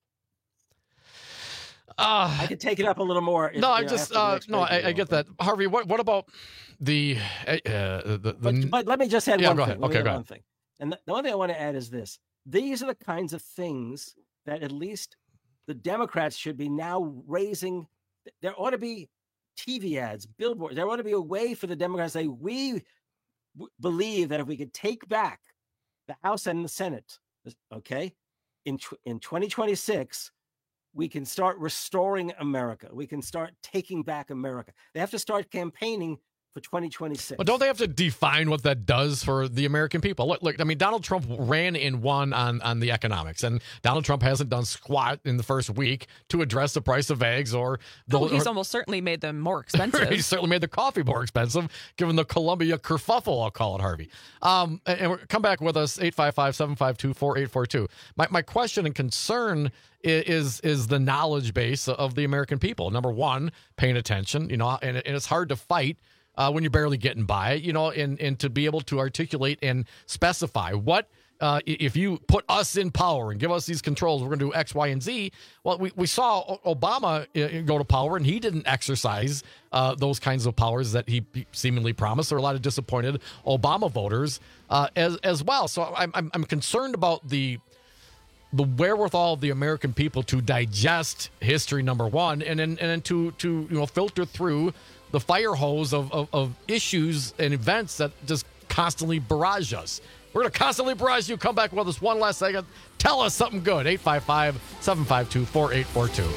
Speaker 13: Uh,
Speaker 14: I could take it up a little more. If,
Speaker 13: no, I
Speaker 14: you know,
Speaker 13: just
Speaker 14: after the
Speaker 13: uh,
Speaker 14: next
Speaker 13: no,
Speaker 14: break
Speaker 13: I,
Speaker 14: if
Speaker 13: I
Speaker 14: you
Speaker 13: get
Speaker 14: want.
Speaker 13: that, Harvey. What what about the uh, the, the
Speaker 14: But, but let me just add
Speaker 13: Yeah,
Speaker 14: one
Speaker 13: go
Speaker 14: thing.
Speaker 13: ahead.
Speaker 14: Let me
Speaker 13: Okay,
Speaker 14: add
Speaker 13: go
Speaker 14: one
Speaker 13: ahead.
Speaker 14: thing. And the, the one thing I want to add is this: these are the kinds of things that at least the Democrats should be now raising. There ought to be T V ads, billboards. There ought to be a way for the Democrats to say, we w- believe that if we could take back the House and the Senate, okay, in tw- in twenty twenty-six, we can start restoring America. We can start taking back America. They have to start campaigning for twenty twenty-six.
Speaker 13: But don't they have to define what that does for the American people? Look, look I mean, Donald Trump ran and won on, on the economics, and Donald Trump hasn't done squat in the first week to address the price of eggs or the.
Speaker 15: Oh, he's
Speaker 13: or,
Speaker 15: almost certainly made them more expensive.
Speaker 13: he certainly made the coffee more expensive, given the Columbia kerfuffle, I'll call it, Harvey. Um, and, and we're- come back with us, eight five five, seven five two, four eight four two. My, my question and concern is, is is the knowledge base of the American people. Number one, paying attention, you know, and, and it's hard to fight Uh, when you're barely getting by, you know, and, and to be able to articulate and specify what, uh, i- if you put us in power and give us these controls, we're going to do X, Y, and Z. Well, we, we saw O- Obama uh, go to power, and he didn't exercise uh, those kinds of powers that he seemingly promised. There are a lot of disappointed Obama voters uh, as as well. So I'm, I'm, I'm concerned about the the wherewithal of the American people to digest history, number one, and then and then to to you know filter through the fire hose of, of, of issues and events that just constantly barrage us. We're going to constantly barrage you. Come back with us one last second. Tell us something good. eight five five, seven five two, four eight four two.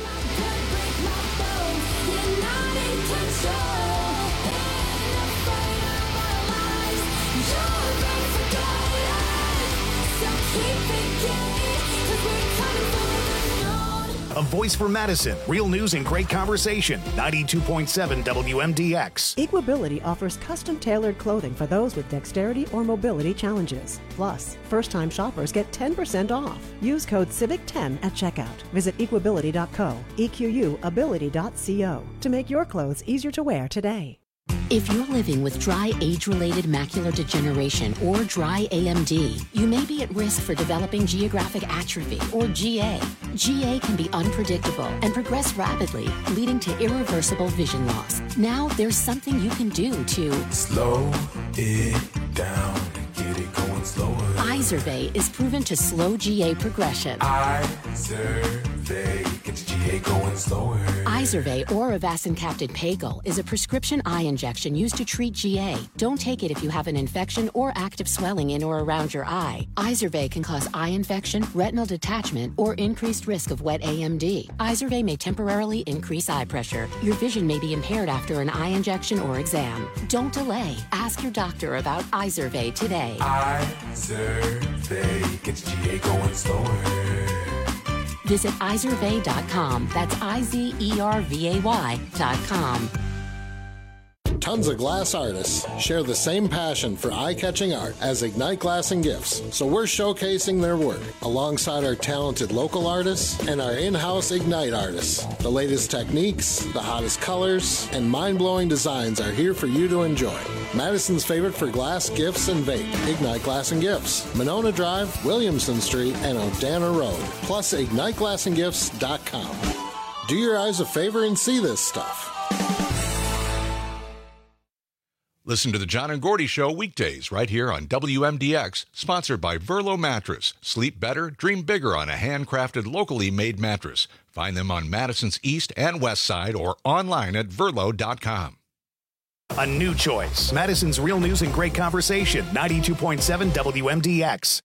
Speaker 1: A voice for Madison. Real news and great conversation. ninety-two point seven W M D X.
Speaker 3: Equability offers custom-tailored clothing for those with dexterity or mobility challenges. Plus, first-time shoppers get ten percent off. Use code civic ten at checkout. Visit equability dot co, E Q U ability dot co to make your clothes easier to wear today.
Speaker 5: If you're living with dry age-related macular degeneration or dry A M D, you may be at risk for developing geographic atrophy or G A. G A can be unpredictable and progress rapidly, leading to irreversible vision loss. Now there's something you can do to
Speaker 6: slow it down and get it going slower.
Speaker 5: Izervay is proven to slow G A progression.
Speaker 6: Izervay gets G A going slower.
Speaker 5: Izervay or avacincaptad pagel is a prescription eye injection used to treat G A. Don't take it if you have an infection or active swelling in or around your eye. Izervay can cause eye infection, retinal detachment, or increased risk of wet A M D. Izervay may temporarily increase eye pressure. Your vision may be impaired after an eye injection or exam. Don't delay. Ask your doctor about Izervay today.
Speaker 6: Izervay gets G A going slower.
Speaker 5: Visit izervay dot com. That's I Z E R V A Y dot com.
Speaker 7: Tons of glass artists share the same passion for eye-catching art as Ignite Glass and Gifts, so we're showcasing their work alongside our talented local artists and our in-house Ignite artists. The latest techniques, the hottest colors, and mind-blowing designs are here for you to enjoy. Madison's favorite for glass, gifts, and vape, Ignite Glass and Gifts, Monona Drive, Williamson Street, and Odana Road, plus ignite glass and gifts dot com. Do your eyes a favor and see this stuff.
Speaker 11: Listen to the John and Gordy Show weekdays right here on W M D X, sponsored by Verlo Mattress. Sleep better, dream bigger on a handcrafted, locally made mattress. Find them on Madison's East and West Side or online at verlo dot com.
Speaker 1: A new choice. Madison's Real News and Great Conversation. ninety-two point seven W M D X.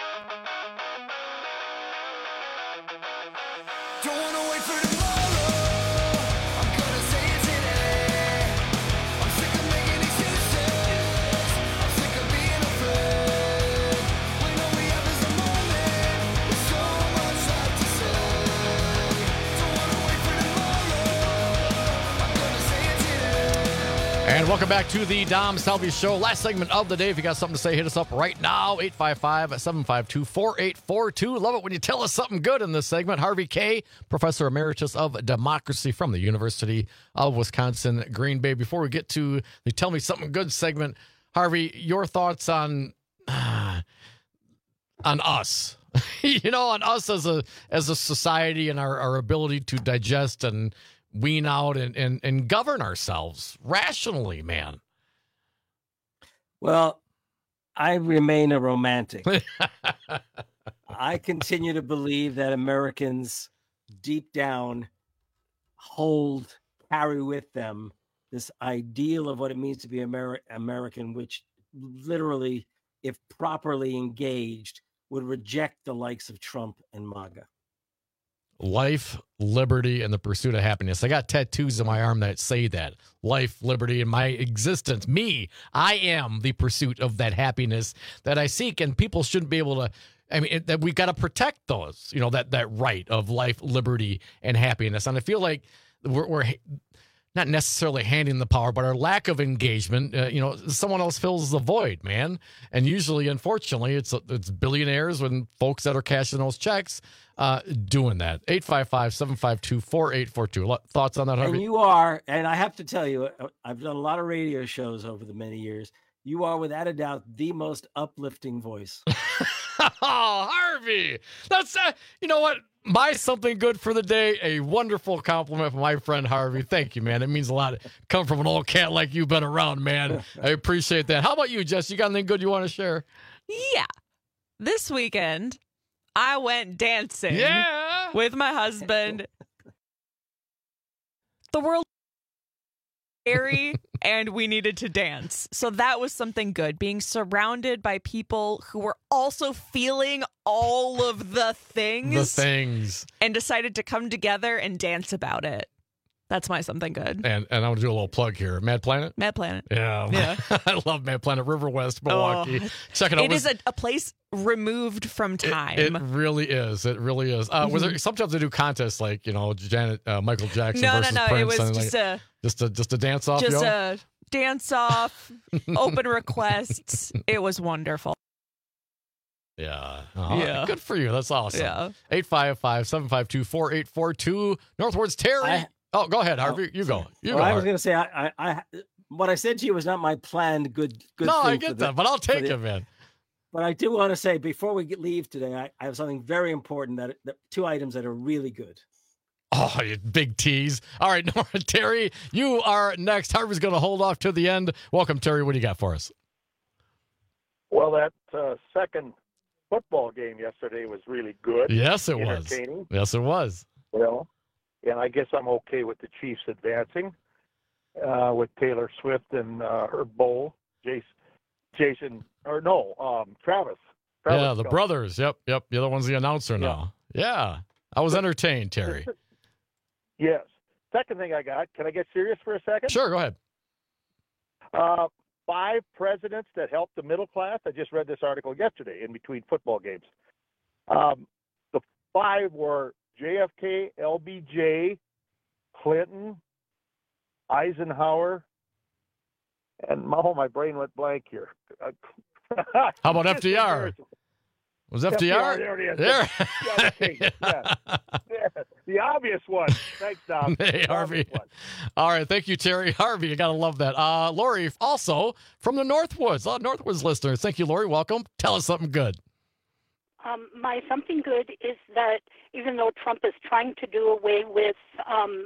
Speaker 13: And welcome back to the Dom Selvey Show. Last segment of the day. If you got something to say, hit us up right now. eight five five, seven five two, four eight four two. Love it when you tell us something good in this segment. Harvey Kaye, Professor Emeritus of Democracy from the University of Wisconsin, Green Bay. Before we get to the Tell Me Something Good segment, Harvey, your thoughts on uh, on us. you know, on us as a as a society and our, our ability to digest and wean out and, and, and govern ourselves rationally, man.
Speaker 14: Well, I remain a romantic. I continue to believe that Americans deep down hold, carry with them this ideal of what it means to be Ameri- American, which literally, if properly engaged, would reject the likes of Trump and MAGA.
Speaker 13: Life, liberty, and the pursuit of happiness. I got tattoos on my arm that say that. Life, liberty, and my existence. Me, I am the pursuit of that happiness that I seek, and people shouldn't be able to, I mean, it, that we've got to protect those, you know, that, that right of life, liberty, and happiness. And I feel like we're, we're not necessarily handing the power, but our lack of engagement, uh, you know, someone else fills the void, man. And usually, unfortunately, it's it's billionaires and folks that are cashing those checks uh, doing that. eight five five, seven five two, four eight four two. Thoughts on that, Harvey?
Speaker 14: And you are, and I have to tell you, I've done a lot of radio shows over the many years. You are, without a doubt, the most uplifting voice.
Speaker 13: Oh, Harvey. That's, uh, you know what? My something good for the day, a wonderful compliment from my friend Harvey. Thank you, man. It means a lot. Come from an old cat like you've been around, man. I appreciate that. How about you, Jess? You got anything good you want to share?
Speaker 15: Yeah. This weekend, I went dancing
Speaker 13: yeah.
Speaker 15: with my husband. The world was scary, and we needed to dance. So that was something good, being surrounded by people who were also feeling all of the things.
Speaker 13: The things.
Speaker 15: And decided to come together and dance about it. That's my something good.
Speaker 13: And and I'm going to do a little plug here. Mad Planet?
Speaker 15: Mad Planet.
Speaker 13: Yeah.
Speaker 15: Yeah.
Speaker 13: I love Mad Planet. River West, Milwaukee.
Speaker 15: Oh,
Speaker 13: Check it out.
Speaker 15: It is a, a place removed from time.
Speaker 13: It, it really is. It really is. Uh, mm-hmm. Was there sometimes they do contests like, you know, Janet, uh, Michael Jackson
Speaker 15: no,
Speaker 13: versus
Speaker 15: no, no.
Speaker 13: Prince?
Speaker 15: It was
Speaker 13: and
Speaker 15: just
Speaker 13: like,
Speaker 15: a
Speaker 13: just a just a dance off.
Speaker 15: just
Speaker 13: yo?
Speaker 15: a dance off, open requests. It was wonderful.
Speaker 13: Yeah. Oh,
Speaker 15: Yeah.
Speaker 13: Good for you. That's awesome.
Speaker 15: Yeah.
Speaker 13: eight five five, seven five two, four eight four two. Northwoods Terry.
Speaker 14: I-
Speaker 13: oh, go ahead, Harvey. You go. You
Speaker 14: Well,
Speaker 13: go.
Speaker 14: I was
Speaker 13: Harvey.
Speaker 14: going to say, I, I, I, what I said to you was not my planned good, good.
Speaker 13: No,
Speaker 14: thing
Speaker 13: I
Speaker 14: for
Speaker 13: get
Speaker 14: the-
Speaker 13: that, but I'll
Speaker 14: for
Speaker 13: take
Speaker 14: the-
Speaker 13: it, man.
Speaker 14: But I do want to say before we get, leave today, I, I have something very important that, that two items that are really good.
Speaker 13: Oh, you big tease. All right, Nora, Terry, you are next. Harvey's going to hold off to the end. Welcome, Terry. What do you got for us?
Speaker 9: Well, that uh, second football game yesterday was really good.
Speaker 13: Yes, it was.
Speaker 9: Entertaining.
Speaker 13: Yes, it was.
Speaker 9: Well, and I guess I'm okay with the Chiefs advancing uh, with Taylor Swift and uh, Herb Bowl, Jason, Jason, or no, um, Travis. Travis
Speaker 13: yeah, the
Speaker 9: Kelce.
Speaker 13: brothers. Yep, yep. The other one's the announcer now. Yeah. I was entertained, Terry.
Speaker 9: Yes. Second thing I got, can I get serious for a second?
Speaker 13: Sure, go ahead.
Speaker 9: Uh, five presidents that helped the middle class. I just read this article yesterday in between football games. Um, the five were J F K, L B J, Clinton, Eisenhower, and oh, my brain went blank here.
Speaker 13: How about F D R? Was F D R?
Speaker 9: There it is.
Speaker 13: There.
Speaker 9: Yeah, okay. Yeah. Yeah. The obvious one. Thanks, Tom.
Speaker 13: Hey,
Speaker 9: The
Speaker 13: Harvey.
Speaker 9: obvious one.
Speaker 13: All right, thank you, Terry. Harvey, you got to love that. Uh, Lori, also from the Northwoods. Uh, Northwoods listeners. Thank you, Lori. Welcome. Tell us something good.
Speaker 10: Um, my something good is that even though Trump is trying to do away with um,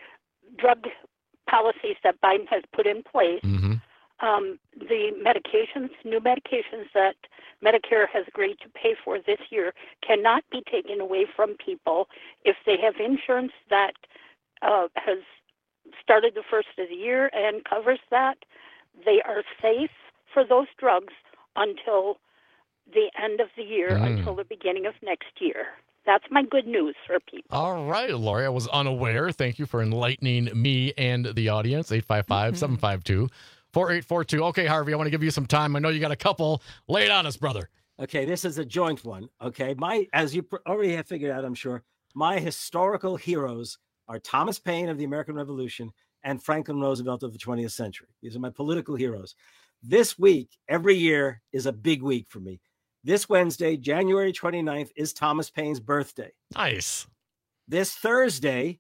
Speaker 10: drug policies that Biden has put in place,
Speaker 13: mm-hmm.
Speaker 10: um, the medications, new medications that Medicare has agreed to pay for this year cannot be taken away from people if they have insurance that uh, has started the first of the year and covers that. They are safe for those drugs until the end of the year,
Speaker 13: Mm.
Speaker 10: until the beginning of next year. That's my good news for people.
Speaker 13: All right, Lori, I was unaware. Thank you for enlightening me and the audience. eight five five, seven five two, four eight four two. Okay, Harvey, I want to give you some time. I know you got a couple. Lay it on us, brother.
Speaker 14: Okay, this is a joint one. Okay, my as you pr- already have figured out, I'm sure, my historical heroes are Thomas Paine of the American Revolution and Franklin Roosevelt of the twentieth century. These are my political heroes. This week, every year, is a big week for me. This Wednesday, January twenty-ninth, is Thomas Paine's birthday.
Speaker 13: Nice.
Speaker 14: This Thursday,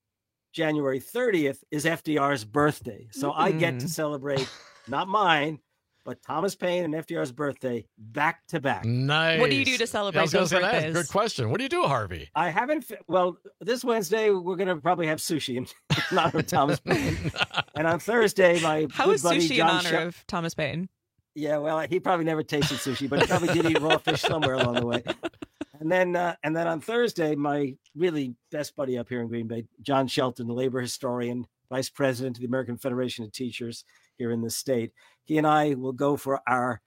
Speaker 14: January thirtieth, is F D R's birthday. So I get to
Speaker 15: Mm.
Speaker 14: celebrate, not mine, but Thomas Paine and F D R's birthday back to back.
Speaker 13: Nice.
Speaker 15: What do you do to
Speaker 13: Yeah, I
Speaker 15: celebrate
Speaker 13: was gonna
Speaker 15: those
Speaker 13: say that.
Speaker 15: birthdays?
Speaker 13: Good question. What do you do, Harvey?
Speaker 14: I haven't, fi- well, this Wednesday, we're going to probably have sushi in honor of Thomas Paine. And on Thursday, my
Speaker 15: How
Speaker 14: good
Speaker 15: is
Speaker 14: buddy
Speaker 15: sushi in
Speaker 14: John
Speaker 15: honor
Speaker 14: Shel-
Speaker 15: of Thomas Paine?
Speaker 14: Yeah, well, he probably never tasted sushi, but he probably did eat raw fish somewhere along the way. And then, uh, and then on Thursday, my really best buddy up here in Green Bay, John Shelton, the labor historian, vice president of the American Federation of Teachers here in the state, he and I will go for our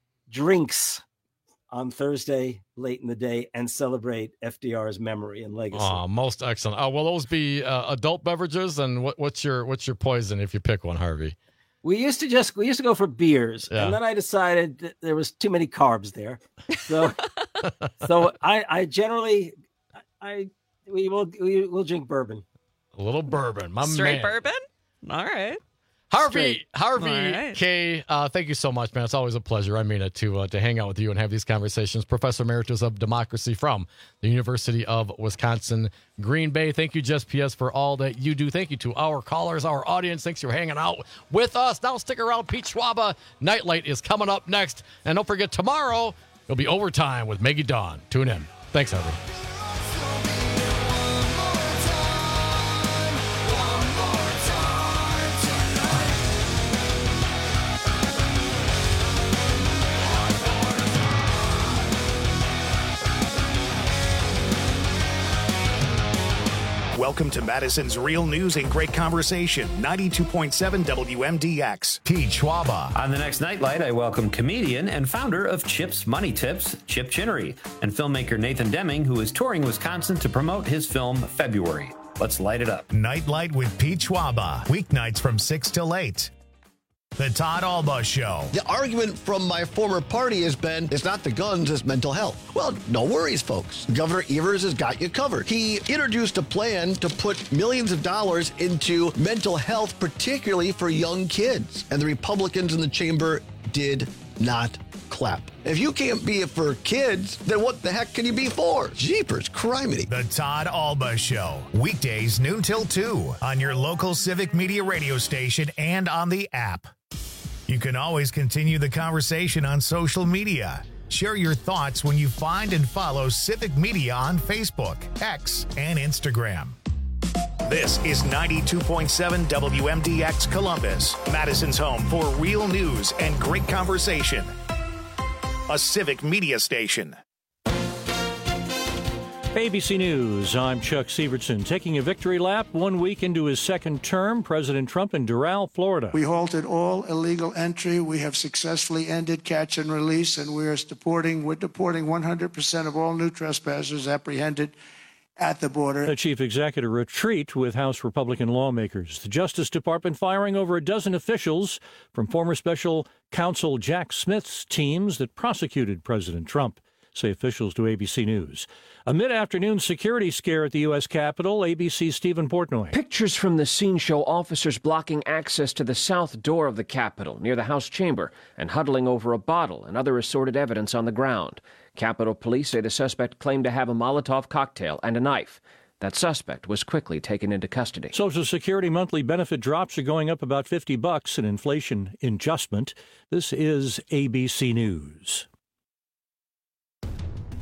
Speaker 14: drinks on Thursday late in the day and celebrate F D R's memory and legacy.
Speaker 13: Oh, most excellent. Uh, will those be uh, adult beverages? And what, what's your what's your poison if you pick one, Harvey?
Speaker 14: We used to just we used to go for beers,
Speaker 13: Yeah.
Speaker 14: and then I decided that there was too many carbs there. So, so I, I generally, I we will we will drink bourbon.
Speaker 13: A little bourbon, my
Speaker 15: Straight
Speaker 13: man.
Speaker 15: bourbon? All right.
Speaker 13: Harvey,
Speaker 14: Straight.
Speaker 13: Harvey
Speaker 15: All right.
Speaker 13: K, uh, thank you so much, man. It's always a pleasure. I mean it to uh, to hang out with you and have these conversations. Professor Emeritus of Democracy from the University of Wisconsin, Green Bay. Thank you, Just P S, for all that you do. Thank you to our callers, our audience. Thanks for hanging out with us. Now stick around. Pete Schwaba, Nightlight is coming up next. And don't forget, tomorrow it'll be overtime with Maggie Dawn. Tune in. Thanks, Harvey.
Speaker 1: Welcome to Madison's Real News and Great Conversation, ninety-two point seven W M D X. Pete Schwaba.
Speaker 22: On the next Nightlight, I welcome comedian and founder of Chip's Money Tips, Chip Chinnery, and filmmaker Nathan Deming, who is touring Wisconsin to promote his film February. Let's light it up.
Speaker 1: Nightlight with Pete Schwaba. Weeknights from six till eight. The Todd Alba Show.
Speaker 16: The argument from my former party has been, it's not the guns, it's mental health. Well, no worries, folks. Governor Evers has got you covered. He introduced a plan to put millions of dollars into mental health, particularly for young kids. And the Republicans in the chamber did not clap. If you can't be it for kids, then what the heck can you be for? Jeepers, criminy.
Speaker 1: The Todd Alba Show. Weekdays noon till two on your local Civic Media radio station and on the app. You can always continue the conversation on social media. Share your thoughts when you find and follow Civic Media on Facebook, X, and Instagram. This is ninety-two point seven W M D X Columbus, Madison's home for real news and great conversation. A Civic Media station.
Speaker 17: A B C News, I'm Chuck Sievertson. Taking a victory lap one week into his second term, President Trump in Doral, Florida.
Speaker 18: We halted all illegal entry. We have successfully ended catch and release, and we are deporting, we're deporting one hundred percent of all new trespassers apprehended at the border.
Speaker 17: A chief executive retreat with House Republican lawmakers. The Justice Department firing over a dozen officials from former special counsel Jack Smith's teams that prosecuted President Trump, say officials to A B C News. A mid-afternoon security scare at the U S Capitol. A B C's Stephen Portnoy.
Speaker 19: Pictures from the scene show officers blocking access to the south door of the Capitol near the House chamber and huddling over a bottle and other assorted evidence on the ground. Capitol Police say the suspect claimed to have a Molotov cocktail and a knife. That suspect was quickly taken into custody.
Speaker 17: Social Security monthly benefit drops are going up about fifty bucks, an inflation adjustment. This is A B C News.